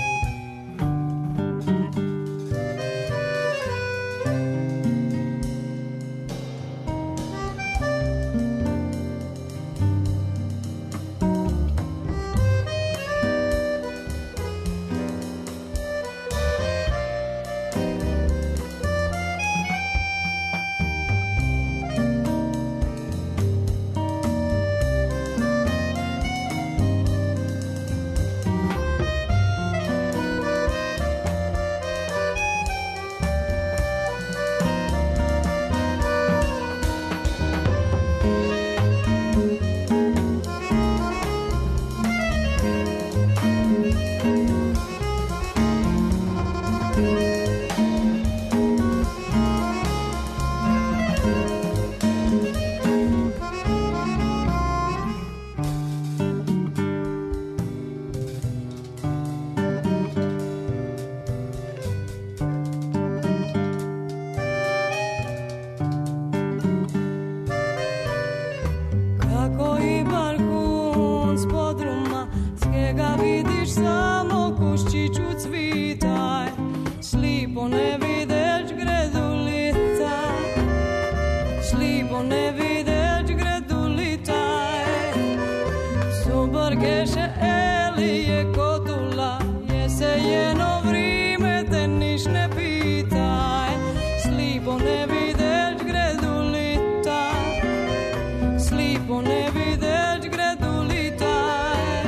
Speaker 9: Kako i barkun s podruma, skega vidiš samo kuščiću cvitaj, slipo ne videć gredu litaj, slipo ne videć gredu litaj. Super geše Elije kotula, je se jedno vrime te niš ne pitaj, slipo ne videć gredu litaj, slipo ne videć gredu litaj.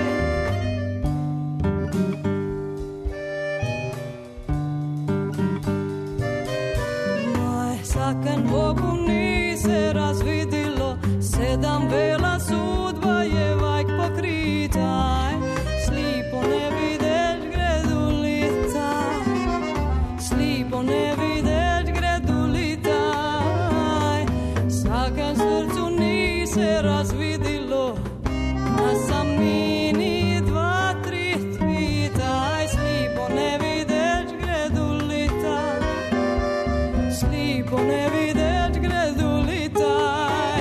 Speaker 9: Maj saken Bogu ni se razvidilo, 7 vela sudba je vajk pokritaj, slipo ne videć gredu litaj, slipo ne videć gredu litaj. Saken srcu ni se razvidilo, na samini 2-3 cvitaj. niko ne videć grezdu litaj.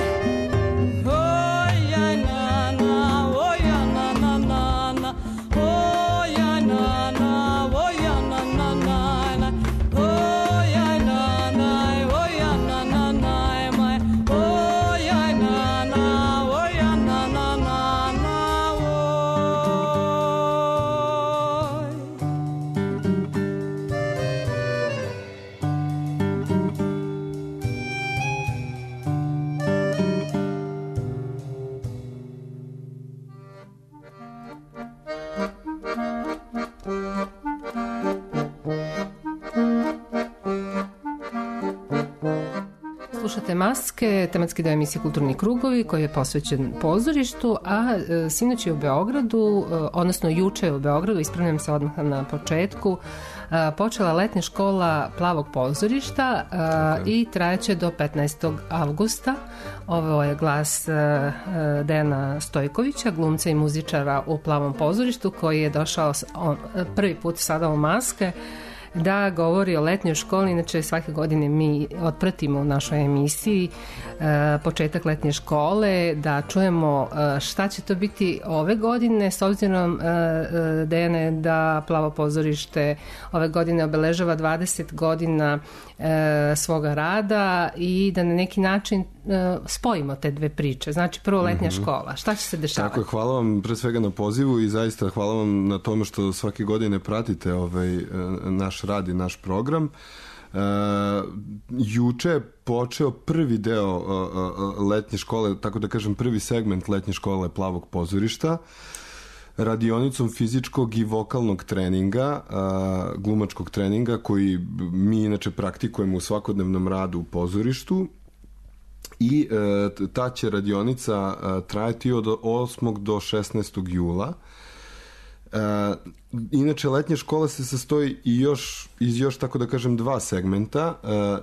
Speaker 9: Ojaj na na, oja na na na na, ojaj na na, oja na na na na, ojaj na na, oja na na na maj, ojaj na na, oja na na na na, oj.
Speaker 5: Slušate Maske, tematski deo emisije Kulturni krugovi koji je posvećen pozorištu, a sinoć je u Beogradu, odnosno juče je u Beogradu, ispravljam se odmah na početku, počela letnja škola Plavog pozorišta i trajeće do 15. avgusta. Ovo je glas Dejana Stojkovića, glumca i muzičara u Plavom pozorištu, koji je došao prvi put sada u Maske da govori o letnjoj školi. Inače, svake godine mi otpratimo u našoj emisiji početak letnje škole, da čujemo šta će to biti ove godine, s obzirom, Dejane, da Plavo pozorište ove godine obeležava 20 godina svoga rada i da na neki način spojimo te dve priče. Znači, prvo letnja škola. Šta će se dešavati?
Speaker 3: Tako je, hvala vam pre svega na pozivu i zaista hvala vam na tome što svake godine pratite naš rad i naš program. Juče je počeo prvi deo letnje škole, tako da kažem prvi segment letnje škole Plavog pozorišta, radionicom fizičkog i vokalnog treninga, glumačkog treninga, koji mi inače praktikujemo u svakodnevnom radu u pozorištu. I ta će radionica trajati od 8. do 16. jula. Inače, letnja škola se sastoji iz još, tako da kažem, dva segmenta.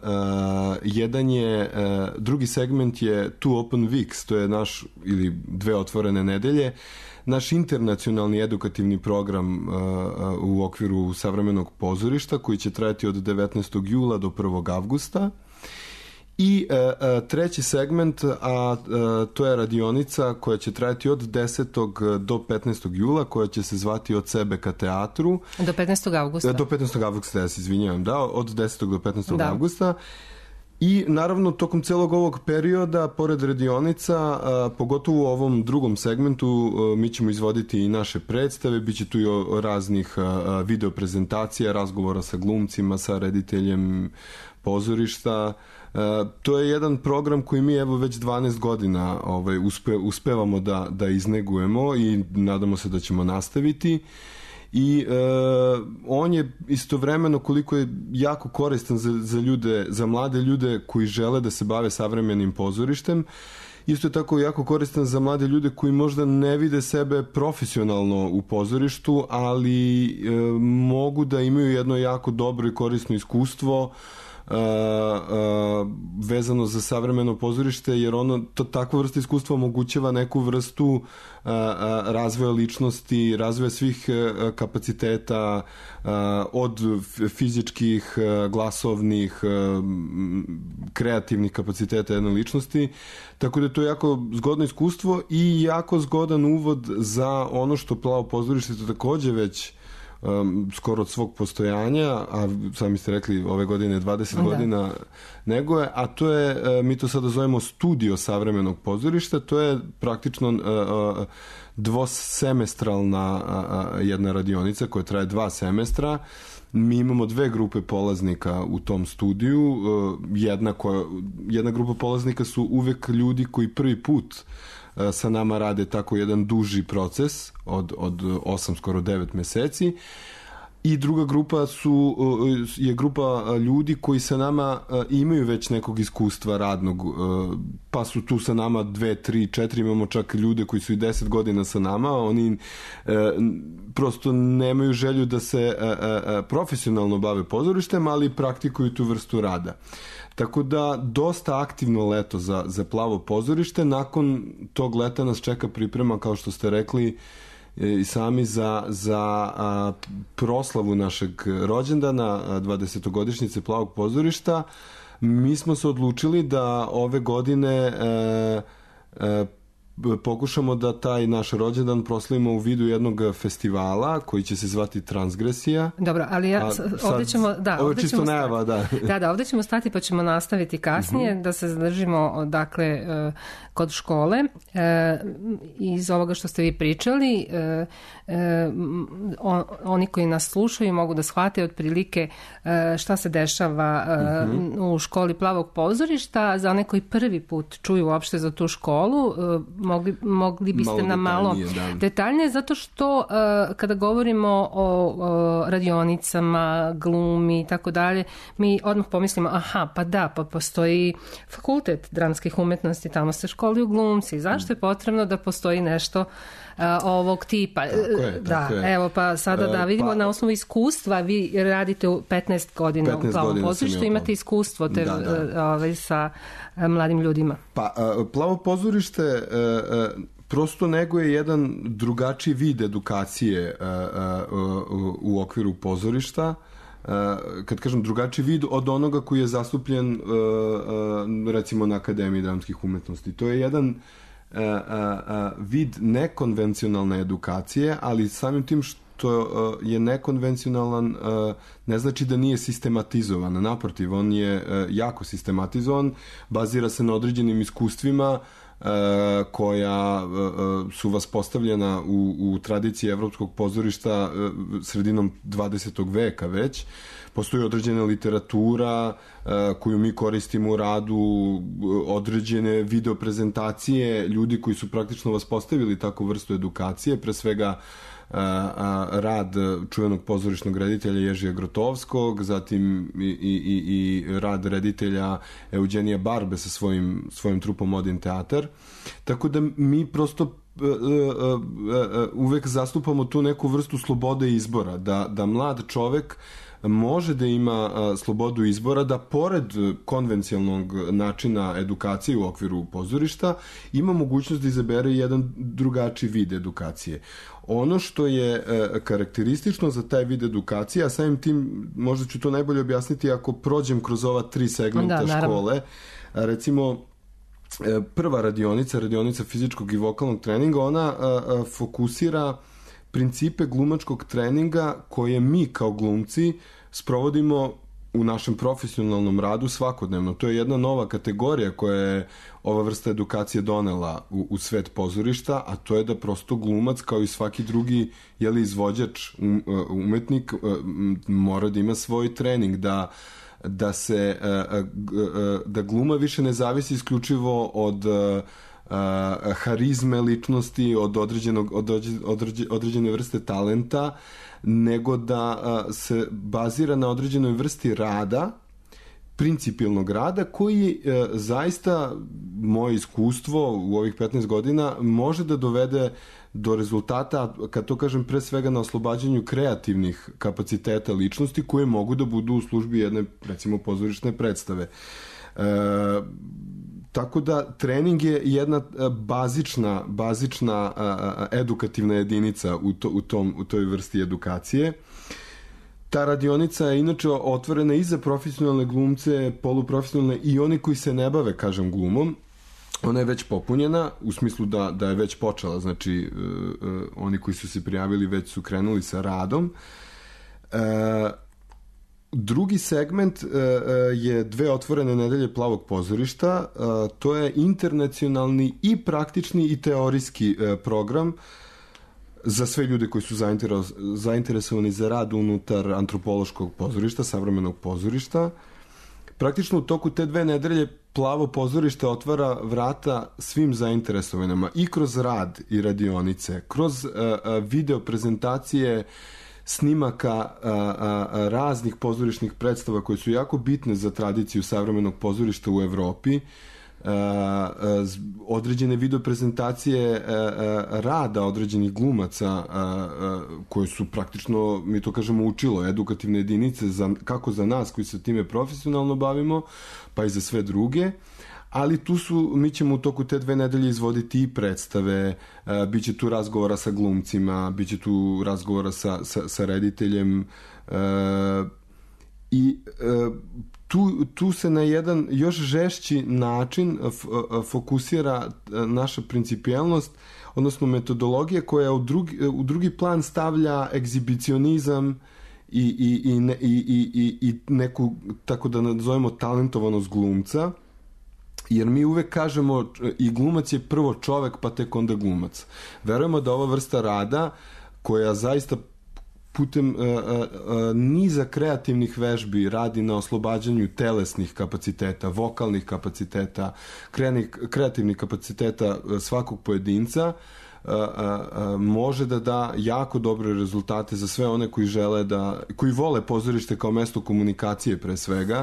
Speaker 3: Drugi segment je Two Open Weeks, to je naš, ili dve otvorene nedelje, naš internacionalni edukativni program u okviru savremenog pozorišta, koji će trajati od 19. jula do 1. avgusta. I treći segment, a to je radionica koja će trajati od 10. do 15. jula, koja će se zvati Od sebe ka teatru.
Speaker 5: Do 15. avgusta.
Speaker 3: Do 15. avgusta, ja se izvinjavam, da, od 10. do 15. avgusta. I naravno, tokom celog ovog perioda, pored radionica, pogotovo u ovom drugom segmentu, mi ćemo izvoditi i naše predstave, bit će tu i raznih video prezentacija, razgovora sa glumcima, sa rediteljem pozorišta. To je jedan program koji mi evo već 12 godina uspevamo da iznegujemo i nadamo se da ćemo nastaviti. I on je istovremeno, koliko je jako koristan za mlade ljude koji žele da se bave savremenim pozorištem, isto je tako jako koristan za mlade ljude koji možda ne vide sebe profesionalno u pozorištu, ali mogu da imaju jedno jako dobro i korisno iskustvo vezano za savremeno pozorište, jer takva vrsta iskustva omogućava neku vrstu razvoja ličnosti, razvoja svih kapaciteta, od fizičkih, glasovnih, kreativnih kapaciteta jedne ličnosti. Tako da je to jako zgodno iskustvo i jako zgodan uvod za ono što Plavo pozorište takođe već skoro od svog postojanja, a sami ste rekli ove godine 20 godina neguje, a to je, mi to sada zovemo studio savremenog pozorišta, to je praktično dvosemestralna jedna radionica koja traje 2 semestra. Mi imamo 2 grupe polaznika u tom studiju. Jedna grupa polaznika su uvek ljudi koji prvi put sa nama rade tako jedan duži proces od 8, skoro 9 meseci. I druga grupa je grupa ljudi koji sa nama imaju već nekog iskustva radnog, pa su tu sa nama 2, 3, 4, imamo čak ljude koji su i 10 godina sa nama, oni prosto nemaju želju da se profesionalno bave pozorištem, ali praktikuju tu vrstu rada. Tako da dosta aktivno leto za Plavo pozorište. Nakon tog leta nas čeka priprema, kao što ste rekli, i sami za proslavu našeg rođendana, 20-godišnjice Plavog pozorišta. Mi smo se odlučili da ove godine pokušamo da taj naš rođendan proslavimo u vidu jednog festivala koji će se zvati Transgresija.
Speaker 5: Dobro, ali ovdje ćemo...
Speaker 3: Ovo je čisto najava, da.
Speaker 5: Da, ovdje ćemo stati pa ćemo nastaviti kasnije, da se zadržimo dakle kod škole. Iz ovoga što ste vi pričali, oni koji nas slušaju mogu da shvate otprilike šta se dešava u školi Plavog pozorišta. Za one koji prvi put čuju uopšte za tu školu, mogli biste nam malo detaljnije, zato što kada govorimo o radionicama, glumi i tako dalje, mi odmah pomislimo, pa postoji fakultet dramskih umetnosti, tamo se školuju glumci. Zašto je potrebno da postoji nešto ovog tipa?
Speaker 3: Tako je.
Speaker 5: Evo pa sada da vidimo na osnovu iskustva. Vi radite 15 godina u Plavom pozorištu, imate iskustvo sa mladim ljudima.
Speaker 3: Pa Plavo pozorište prosto neguje jedan drugačiji vid edukacije u okviru pozorišta. Kad kažem drugačiji vid od onoga koji je zastupljen recimo na Akademiji dramskih umetnosti. To je jedan vid nekonvencionalne edukacije, ali samim tim što je nekonvencionalan ne znači da nije sistematizovan. Naprotiv, on je jako sistematizovan, bazira se na određenim iskustvima koja su vaspostavljena u tradiciji evropskog pozorišta sredinom 20. veka već. Postoji određena literatura koju mi koristimo u radu, određene videoprezentacije, ljudi koji su praktično vaspostavili takvu vrstu edukacije, pre svega rad čuvenog pozorišnog reditelja Ježija Grotovskog, zatim i rad reditelja Eugenija Barbe sa svojim trupom Odin teatar. Tako da mi prosto uvek zastupamo tu neku vrstu slobode izbora, da mlad čovek može da ima slobodu izbora, da pored konvencionalnog načina edukacije u okviru pozorišta ima mogućnost da izabere jedan drugačiji vid edukacije. Ono što je karakteristično za taj vid edukacije, a samim tim možda ću to najbolje objasniti ako prođem kroz ova 3 segmenta škole. Recimo, prva radionica fizičkog i vokalnog treninga, ona fokusira principe glumačkog treninga koje mi kao glumci sprovodimo u našem profesionalnom radu svakodnevno. To je jedna nova kategorija koja je ova vrsta edukacije donela u svet pozorišta, a to je da prosto glumac kao i svaki drugi izvođač, umetnik mora da ima svoj trening, da gluma više ne zavisi isključivo od harizme ličnosti, od određene vrste talenta, nego da se bazira na određenoj vrsti rada, principijelnog rada, koji zaista, moje iskustvo u ovih 15 godina, može da dovede do rezultata, kad to kažem, pre svega na oslobađanju kreativnih kapaciteta ličnosti koje mogu da budu u službi jedne, recimo, pozorišne predstave. Tako da trening je jedna bazična edukativna jedinica u toj vrsti edukacije. Ta radionica je inače otvorena i za profesionalne glumce, poluprofesionalne i oni koji se ne bave, kažem, glumom. Ona je već popunjena, u smislu da je već počela, znači oni koji su se prijavili već su krenuli sa radom. Drugi segment je 2 otvorene nedelje Plavog pozorišta. To je internacionalni i praktični i teorijski program za sve ljude koji su zainteresovani za rad unutar antropološkog pozorišta, savremenog pozorišta. Praktično u toku te 2 nedelje Plavo pozorište otvara vrata svim zainteresovanima i kroz rad i radionice, kroz video prezentacije snimaka raznih pozorišnih predstava koje su jako bitne za tradiciju savremenog pozorišta u Evropi, određene video prezentacije rada određenih glumaca koje su praktično, mi to kažemo, učilo, edukativne jedinice kako za nas koji se time profesionalno bavimo, pa i za sve druge. ali mi ćemo u toku te 2 nedelje izvoditi i predstave, bit će tu razgovora sa glumcima, bit će tu razgovora sa rediteljem i tu se na jedan još žešći način fokusira naša principijelnost, odnosno metodologija koja u drugi plan stavlja egzibicionizam i neku, tako da nazovemo, talentovanost glumca, jer mi uvek kažemo i glumac je prvo čovek pa tek onda glumac. Verujemo da ova vrsta rada koja zaista putem niza kreativnih vežbi radi na oslobađanju telesnih kapaciteta, vokalnih kapaciteta, kreativnih kapaciteta svakog pojedinca, može da da jako dobre rezultate za sve one koji vole pozorište kao mesto komunikacije pre svega.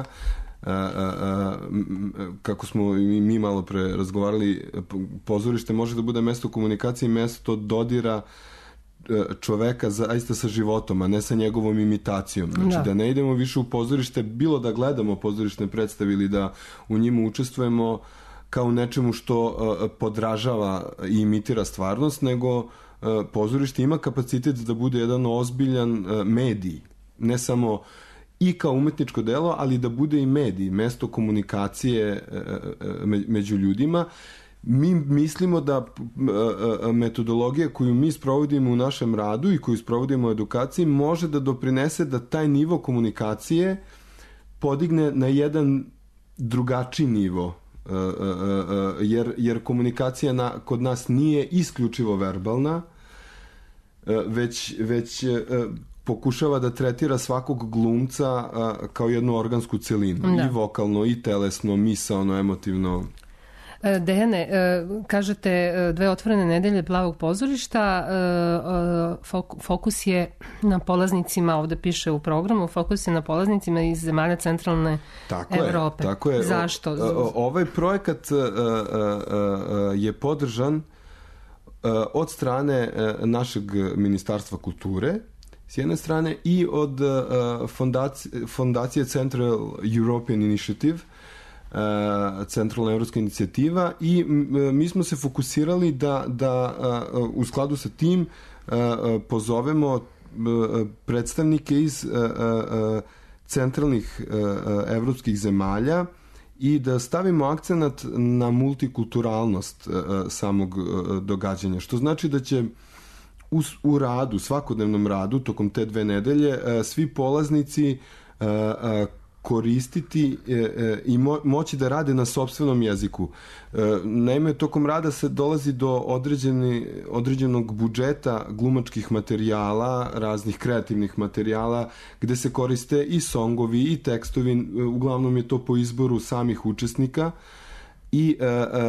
Speaker 3: Kako smo i mi malo pre razgovarali, pozorište može da bude mesto komunikacije i mesto dodira čoveka zaista sa životom, a ne sa njegovom imitacijom. Znači da ne idemo više u pozorište, bilo da gledamo pozorišne predstave ili da u njima učestvujemo kao nečemu što podražava i imitira stvarnost, nego pozorište ima kapacitet da bude jedan ozbiljan medij, ne samo i kao umetničko delo, ali da bude i medij, mesto komunikacije među ljudima. Mi mislimo da metodologija koju mi sprovodimo u našem radu i koju sprovodimo u edukaciji može da doprinese da taj nivo komunikacije podigne na jedan drugačiji nivo, jer komunikacija kod nas nije isključivo verbalna, već pokušava da tretira svakog glumca kao jednu organsku celinu, i vokalno, i telesno, misaono, emotivno.
Speaker 5: Dejane, kažete 2 otvorene nedelje Plavog pozorišta, fokus je na polaznicima, ovde piše u programu, fokus je na polaznicima iz zemalja centralne Evrope.
Speaker 3: Tako je.
Speaker 5: Zašto?
Speaker 3: Ovaj projekat je podržan od strane našeg Ministarstva kulture, s jedne strane, i od fondacije Central European Initiative, centralna evropska inicijativa, i mi smo se fokusirali da u skladu sa tim pozovemo predstavnike iz centralnih evropskih zemalja i da stavimo akcenat na multikulturalnost samog događanja, što znači da će u radu, svakodnevnom radu, tokom te 2 nedelje, svi polaznici koristiti i moći da rade na sopstvenom jeziku. Naime, tokom rada se dolazi do određenog budžeta glumačkih materijala, raznih kreativnih materijala, gde se koriste i songovi i tekstovi, uglavnom je to po izboru samih učesnika, i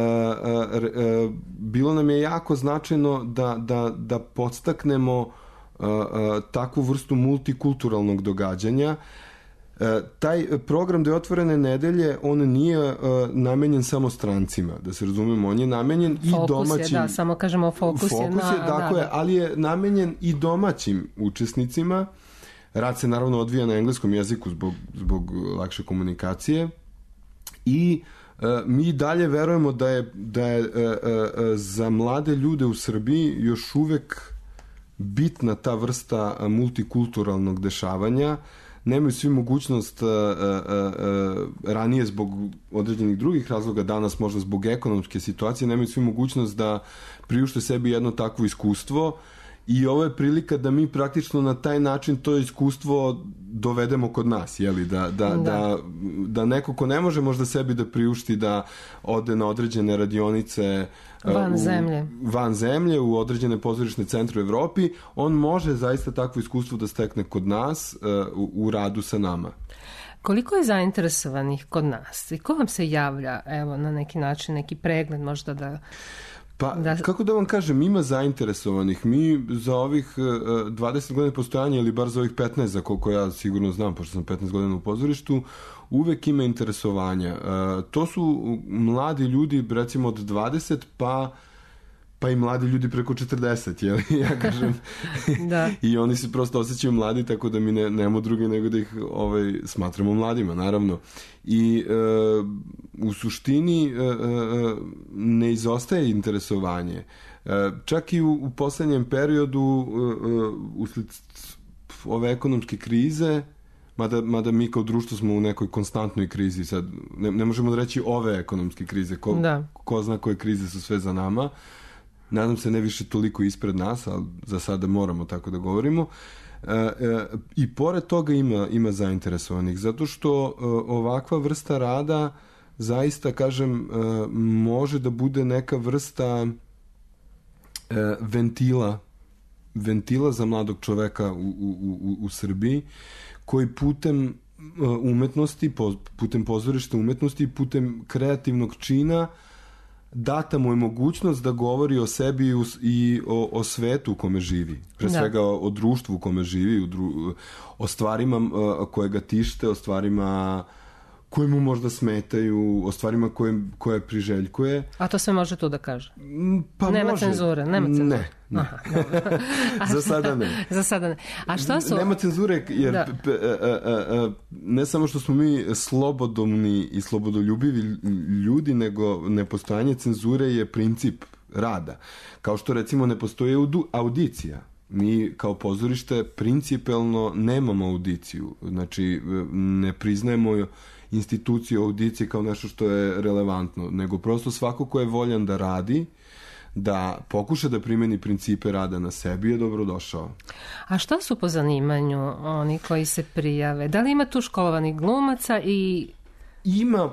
Speaker 3: bilo nam je jako značajno da podstaknemo takvu vrstu multikulturalnog događanja. Taj program da je otvorene nedelje, on nije namenjen samo strancima, da se razumemo, on je namenjen i domaćim...
Speaker 5: Da, samo kažemo fokus je.
Speaker 3: Ali je namenjen i domaćim učesnicima. Rad se naravno odvija na engleskom jeziku zbog lakše komunikacije, i mi dalje verujemo da je za mlade ljude u Srbiji još uvek bitna ta vrsta multikulturalnog dešavanja. Nemaju svi mogućnost ranije zbog određenih drugih razloga, danas možda zbog ekonomske situacije, nemaju svi mogućnost da priušte sebi jedno takvo iskustvo, i ovo je prilika da mi praktično na taj način to iskustvo dovedemo kod nas, jeli? Da neko ko ne može možda sebi da priušti da ode na određene radionice van zemlje, u određene pozorišne centre u Evropi, on može zaista takvo iskustvo da stekne kod nas u radu sa nama.
Speaker 5: Koliko je zainteresovanih kod nas i ko vam se javlja, evo, na neki način, neki pregled možda da...
Speaker 3: Pa, kako da vam kažem, ima zainteresovanih. Mi za ovih 20 godina postojanja, ili bar za ovih 15, za koliko ja sigurno znam, pošto sam 15 godina u pozorištu, uvek ima interesovanja. To su mladi ljudi, recimo od 20 pa pa i mladi ljudi preko 40, jel? Ja kažem.
Speaker 5: Da.
Speaker 3: I oni se prosto osjećaju mladi, tako da mi nemamo drugi nego da ih smatramo mladima, naravno. I u suštini ne izostaje interesovanje. Čak i u poslednjem periodu usled ove ekonomske krize, mada mi kao društvo smo u nekoj konstantnoj krizi, sad ne možemo da reći ove ekonomske krize, ko zna koje krize su sve za nama, nadam se ne više toliko ispred nas, ali za sada moramo tako da govorimo. I pored toga ima zainteresovanih, zato što ovakva vrsta rada zaista, kažem, može da bude neka vrsta ventila za mladog čoveka u Srbiji, koji putem umetnosti, putem pozorišta umetnosti, putem kreativnog čina data mu je mogućnost da govori o sebi i o svetu u kome živi. Pre svega o društvu u kome živi, o stvarima koje ga tište, o stvarima koje mu možda smetaju, o stvarima koje priželjkuje.
Speaker 5: A to sve može tu da kaže?
Speaker 3: Pa
Speaker 5: nema
Speaker 3: može.
Speaker 5: Cenzure?
Speaker 3: Ne. Aha, Za sada ne.
Speaker 5: Za sada ne. A šta su...
Speaker 3: Nema cenzure, jer ne samo što smo mi slobodomni i slobodoljubivi ljudi, nego nepostojanje cenzure je princip rada. Kao što recimo ne postoji audicija. Mi kao pozorište principijelno nemamo audiciju. Znači, ne priznajemo instituciju audicije kao nešto što je relevantno, nego prosto svako ko je voljan da radi, da pokuša da primeni principe rada na sebi, je dobrodošao.
Speaker 5: A šta su po zanimanju oni koji se prijave? Da li ima tu školovanih glumaca i...
Speaker 3: Ima,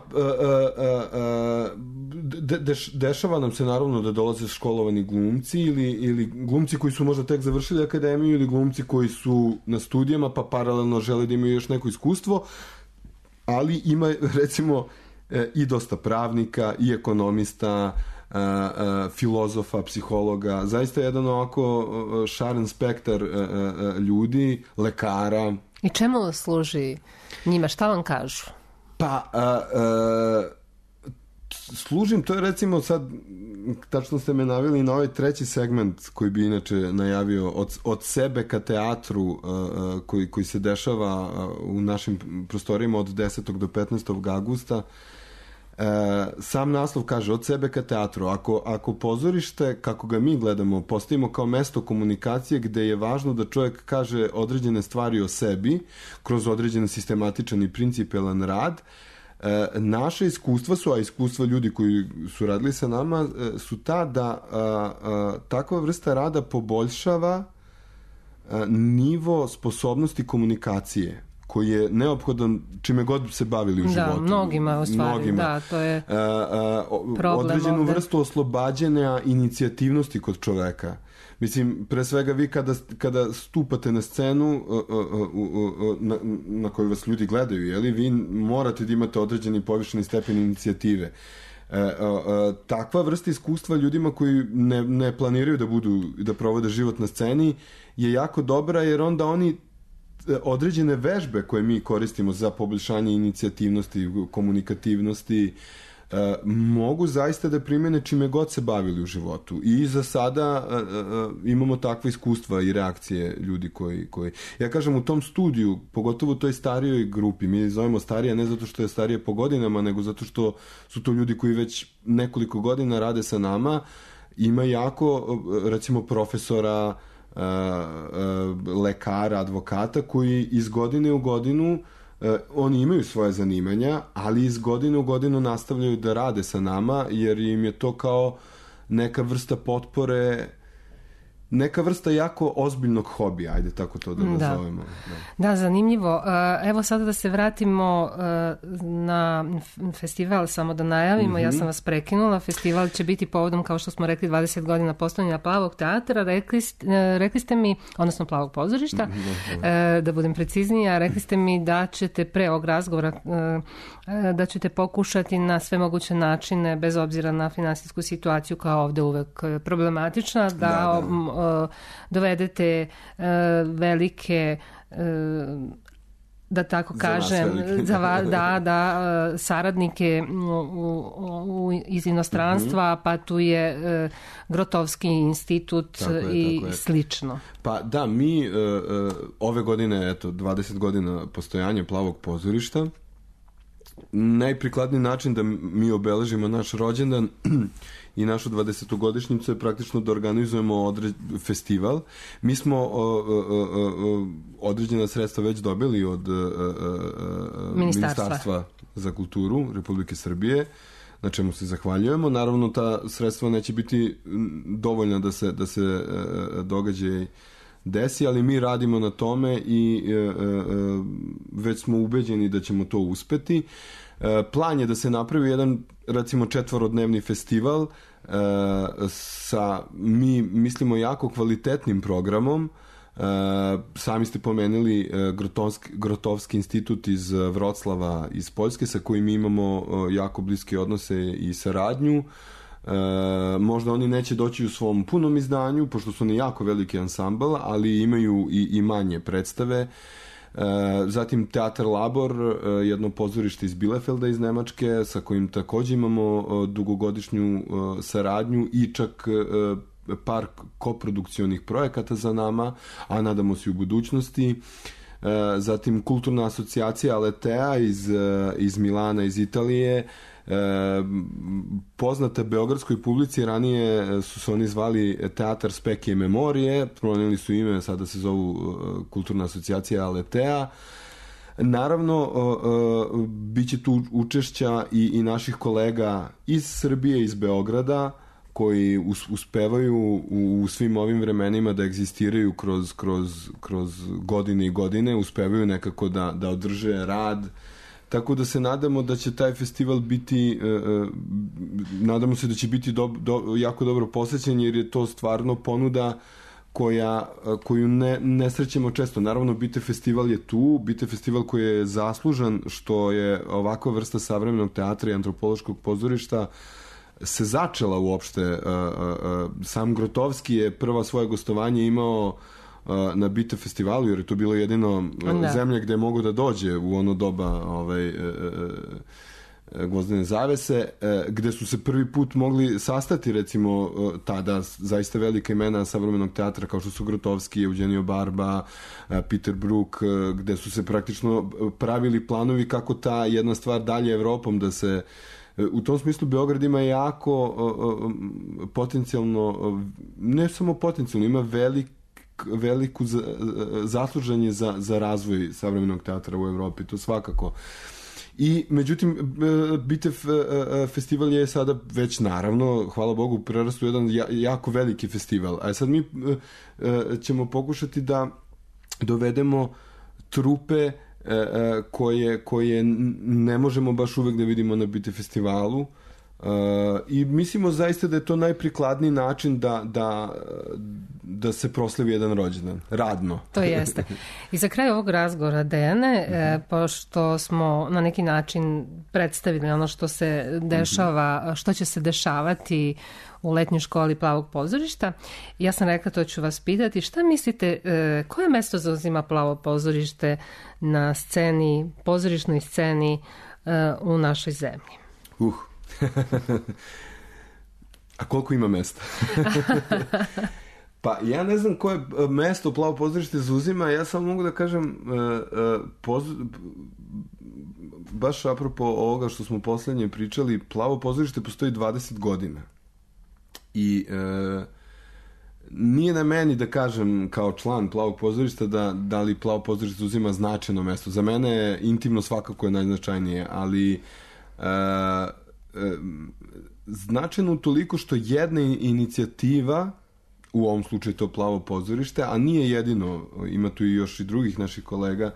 Speaker 3: dešava nam se naravno da dolaze školovani glumci ili glumci koji su možda tek završili akademiju ili glumci koji su na studijama pa paralelno žele da imaju još neko iskustvo, ali ima recimo i dosta pravnika i ekonomista, filozofa, psihologa, zaista jedan ovako šaren spektar ljudi, lekara.
Speaker 5: I čemu služi njima? Šta vam kažu?
Speaker 3: Pa, služim, to je recimo sad, tačno ste me naveli na ovaj treći segment koji bi inače najavio od sebe ka teatru koji se dešava u našim prostorijama od 10. do 15. augusta. Sam naslov kaže od sebe ka teatru. Ako pozorište, kako ga mi gledamo, postavimo kao mesto komunikacije gde je važno da čovjek kaže određene stvari o sebi kroz određen sistematičan i principijelan rad, naše iskustva su, a iskustva ljudi koji su radili sa nama, su ta da takva vrsta rada poboljšava nivo sposobnosti komunikacije koji je neophodan čime god se bavili u životu.
Speaker 5: Da, mnogima u stvari, da, to je problem.
Speaker 3: Određenu vrstu oslobađanja inicijativnosti kod čoveka. Mislim, pre svega vi kada stupate na scenu na koju vas ljudi gledaju, jeli, vi morate da imate određeni povišeni stepen inicijative. Takva vrsta iskustva ljudima koji ne planiraju da provode život na sceni je jako dobra, jer onda oni određene vežbe koje mi koristimo za poboljšanje inicijativnosti, komunikativnosti, mogu zaista da primene čime god se bavili u životu. I za sada imamo takva iskustva i reakcije ljudi koji... Ja kažem, u tom studiju, pogotovo u toj starijoj grupi, mi zovemo starije ne zato što je starije po godinama, nego zato što su to ljudi koji već nekoliko godina rade sa nama. Ima jako, recimo, profesora, lekara, advokata koji iz godine u godinu oni imaju svoje zanimanja, ali iz godine u godinu nastavljaju da rade sa nama, jer im je to kao neka vrsta potpore, neka vrsta jako ozbiljnog hobija, ajde tako to da nazovemo.
Speaker 5: Da, zanimljivo. Evo sada da se vratimo na festival, samo da najavimo, ja sam vas prekinula, festival će biti povodom, kao što smo rekli, 20 godina postojanja Plavog teatra, rekli ste mi, odnosno Plavog pozorišta, da budem preciznija, rekli ste mi da ćete pre ovog razgovora da ćete pokušati na sve moguće načine, bez obzira na finansijsku situaciju kao ovde uvek problematična, da dovedete velike da tako kažem, saradnike iz inostranstva, pa tu je Grotovski institut i slično.
Speaker 3: Pa da, mi ove godine, 20 godina postojanja Plavog pozorišta, najprikladniji način da mi obeležimo naš rođendan i našu 20-godišnjicu je praktično da organizujemo festival. Mi smo određena sredstva već dobili od Ministarstva za kulturu Republike Srbije, na čemu se zahvaljujemo. Naravno, ta sredstva neće biti dovoljna da se događaj desi, ali mi radimo na tome i već smo ubeđeni da ćemo to uspeti. Plan je da se napravi jedan, recimo, 4-dnevni festival sa, mi mislimo, jako kvalitetnim programom. Sami ste pomenuli Grotovski institut iz Vroclava, iz Poljske, sa kojim imamo jako bliske odnose i saradnju. Možda oni neće doći u svom punom izdanju, pošto su oni jako veliki ansambl, ali imaju i manje predstave. Zatim Teatar Labor, jedno pozorište iz Bielefelda iz Nemačke, sa kojim takođe imamo dugogodišnju saradnju i čak par koprodukcionih projekata za nama, a nadamo se i u budućnosti. Zatim Kulturna asocijacija Aletea iz Milana, iz Italije, poznata beogradskoj publici, ranije su se oni zvali Teatar Speke i Memorije, promenili su ime, sada se zovu Kulturna asocijacija Aletea. Naravno, bit će tu učešća i naših kolega iz Srbije, iz Beograda, koji uspevaju u svim ovim vremenima da egzistiraju kroz godine i godine, uspevaju nekako da održe rad. Tako da se nadamo da će taj festival biti, nadamo se da će biti jako dobro posvećen, jer je to stvarno ponuda koju ne srećemo često. Naravno, Bite festival je tu, Bite festival koji je zaslužan što je ovakva vrsta savremenog teatra i antropološkog pozorišta se začela uopšte. Sam Grotovski je prva svoje gostovanje imao na Bite festivalu, jer je to bilo jedino zemlja gde je mogo da dođe u ono doba Gvozdene zavese, gde su se prvi put mogli sastati, recimo, tada zaista velika imena savremenog teatra kao što su Grotovski, Eugenio Barba, Peter Brook, gde su se praktično pravili planovi kako ta jedna stvar dalje Evropom da se... U tom smislu Beograd ima jako potencijalno, ne samo potencijalno, ima veliku zaslužanje za razvoj savremenog teatra u Evropi, to svakako. I, međutim, Bitev festival je sada već, naravno, hvala Bogu, prerastu jedan jako veliki festival. A sad mi ćemo pokušati da dovedemo trupe koje ne možemo baš uvek da vidimo na Bite festivalu, i mislimo zaista da je to najprikladniji način da se proslavi jedan rođendan, radno.
Speaker 5: To jeste. I za kraj ovog razgovora, Dejane, pošto smo na neki način predstavili ono što se dešava, što će se dešavati u letnjoj školi Plavog pozorišta, ja sam rekla, to ću vas pitati, šta mislite, koje mesto zauzima Plavo pozorište na sceni, pozorišnoj sceni u našoj zemlji?
Speaker 3: A koliko ima mesta? Pa ja ne znam koje mesto Plavo pozorište zauzima, ja samo mogu da kažem baš apropo ovoga što smo poslednje pričali, Plavo pozorište postoji 20 godina i nije na meni da kažem kao član Plavog pozorišta da li Plavo pozorište zauzima značajno mesto. Za mene je intimno svakako je najznačajnije, ali značajno toliko što jedna inicijativa, u ovom slučaju to Plavo pozorište, a nije jedino, ima tu i još i drugih naših kolega,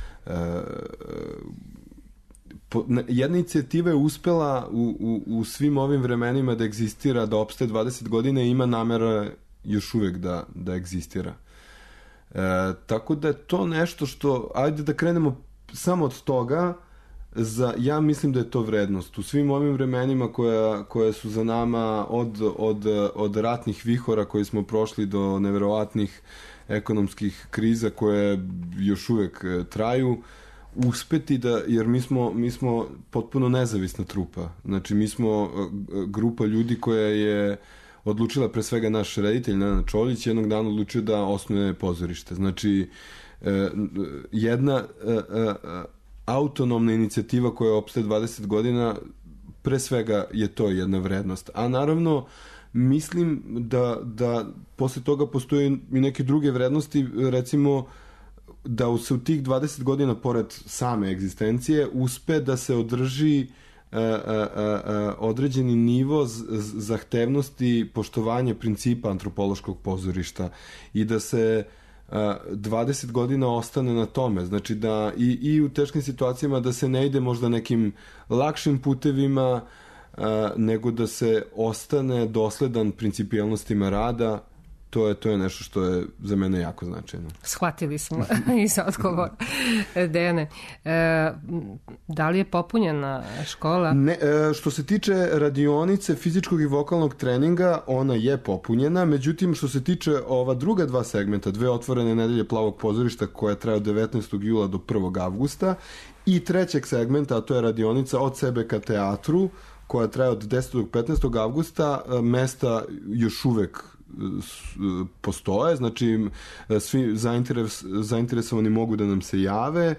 Speaker 3: jedna inicijativa je uspela u svim ovim vremenima da egzistira, da opstaje 20 godina i ima namera još uvek da egzistira. Tako da je to nešto što, ajde da krenemo samo od toga, ja mislim da je to vrednost. U svim ovim vremenima koje su za nama od ratnih vihora koje smo prošli do neverovatnih ekonomskih kriza koje još uvek traju, uspeti jer mi smo potpuno nezavisna trupa. Znači, mi smo grupa ljudi koja je odlučila, pre svega naš reditelj Nenad Čolić, jednog dana odlučio da osnuje pozorište. Znači, jedna autonomna inicijativa koja opstaje 20 godina, pre svega je to jedna vrednost. A naravno, mislim da posle toga postoje i neke druge vrednosti, recimo da se u tih 20 godina pored same egzistencije uspe da se održi određeni nivo zahtevnosti poštovanja principa antropološkog pozorišta i da se 20 godina ostane na tome. Znači da i u teškim situacijama da se ne ide možda nekim lakšim putevima, nego da se ostane dosledan principijelnostima rada. To je nešto što je za mene jako značajno.
Speaker 5: Shvatili smo iz odgovor. Dejane, da li je popunjena škola?
Speaker 3: Ne, što se tiče radionice fizičkog i vokalnog treninga, ona je popunjena, međutim što se tiče ova druga dva segmenta, 2 otvorene nedelje Plavog pozorišta koja traje od 19. jula do 1. avgusta i trećeg segmenta, a to je radionica od sebe ka teatru, koja traje od 10. do 15. avgusta, mesta još uvek postoje, znači svi zainteresovani mogu da nam se jave,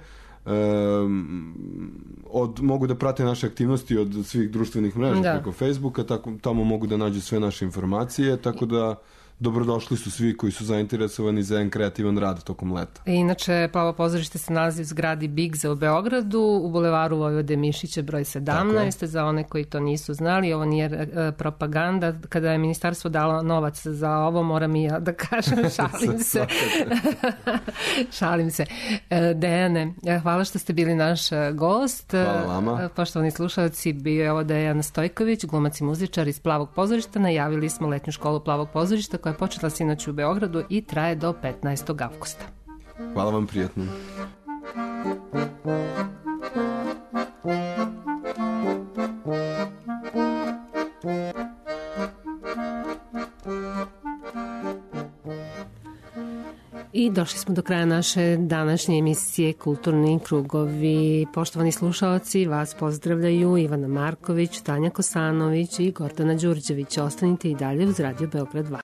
Speaker 3: mogu da prate naše aktivnosti od svih društvenih mreža preko Facebooka, tamo mogu da nađu sve naše informacije, tako da dobrodošli su svi koji su zainteresovani za jedan kreativan rad tokom leta.
Speaker 5: Inače, Plavo pozorište se nalazi u zgradi Bigza u Beogradu, u bulevaru Vojvode Mišića broj 17. Za one koji to nisu znali, ovo nije propaganda. Kada je ministarstvo dalo novac za ovo, moram i ja da kažem, šalim se. Šalim se. Dejane, hvala što ste bili naš gost.
Speaker 3: Hvala vama.
Speaker 5: Poštovani slušalci, bio je ovo Dejan Stojković, glumac i muzičar iz Plavog pozorišta. Najavili smo letnju školu Plavog pozorišta koja je počela sinoć u Beogradu i traje do 15. avgusta.
Speaker 3: Hvala vam, prijatno.
Speaker 5: I došli smo do kraja naše današnje emisije Kulturni krugovi. Poštovani slušalci, vas pozdravljaju Ivana Marković, Tanja Kosanović i Gordana Đurđević. Ostanite i dalje uz Radio Beograd 2.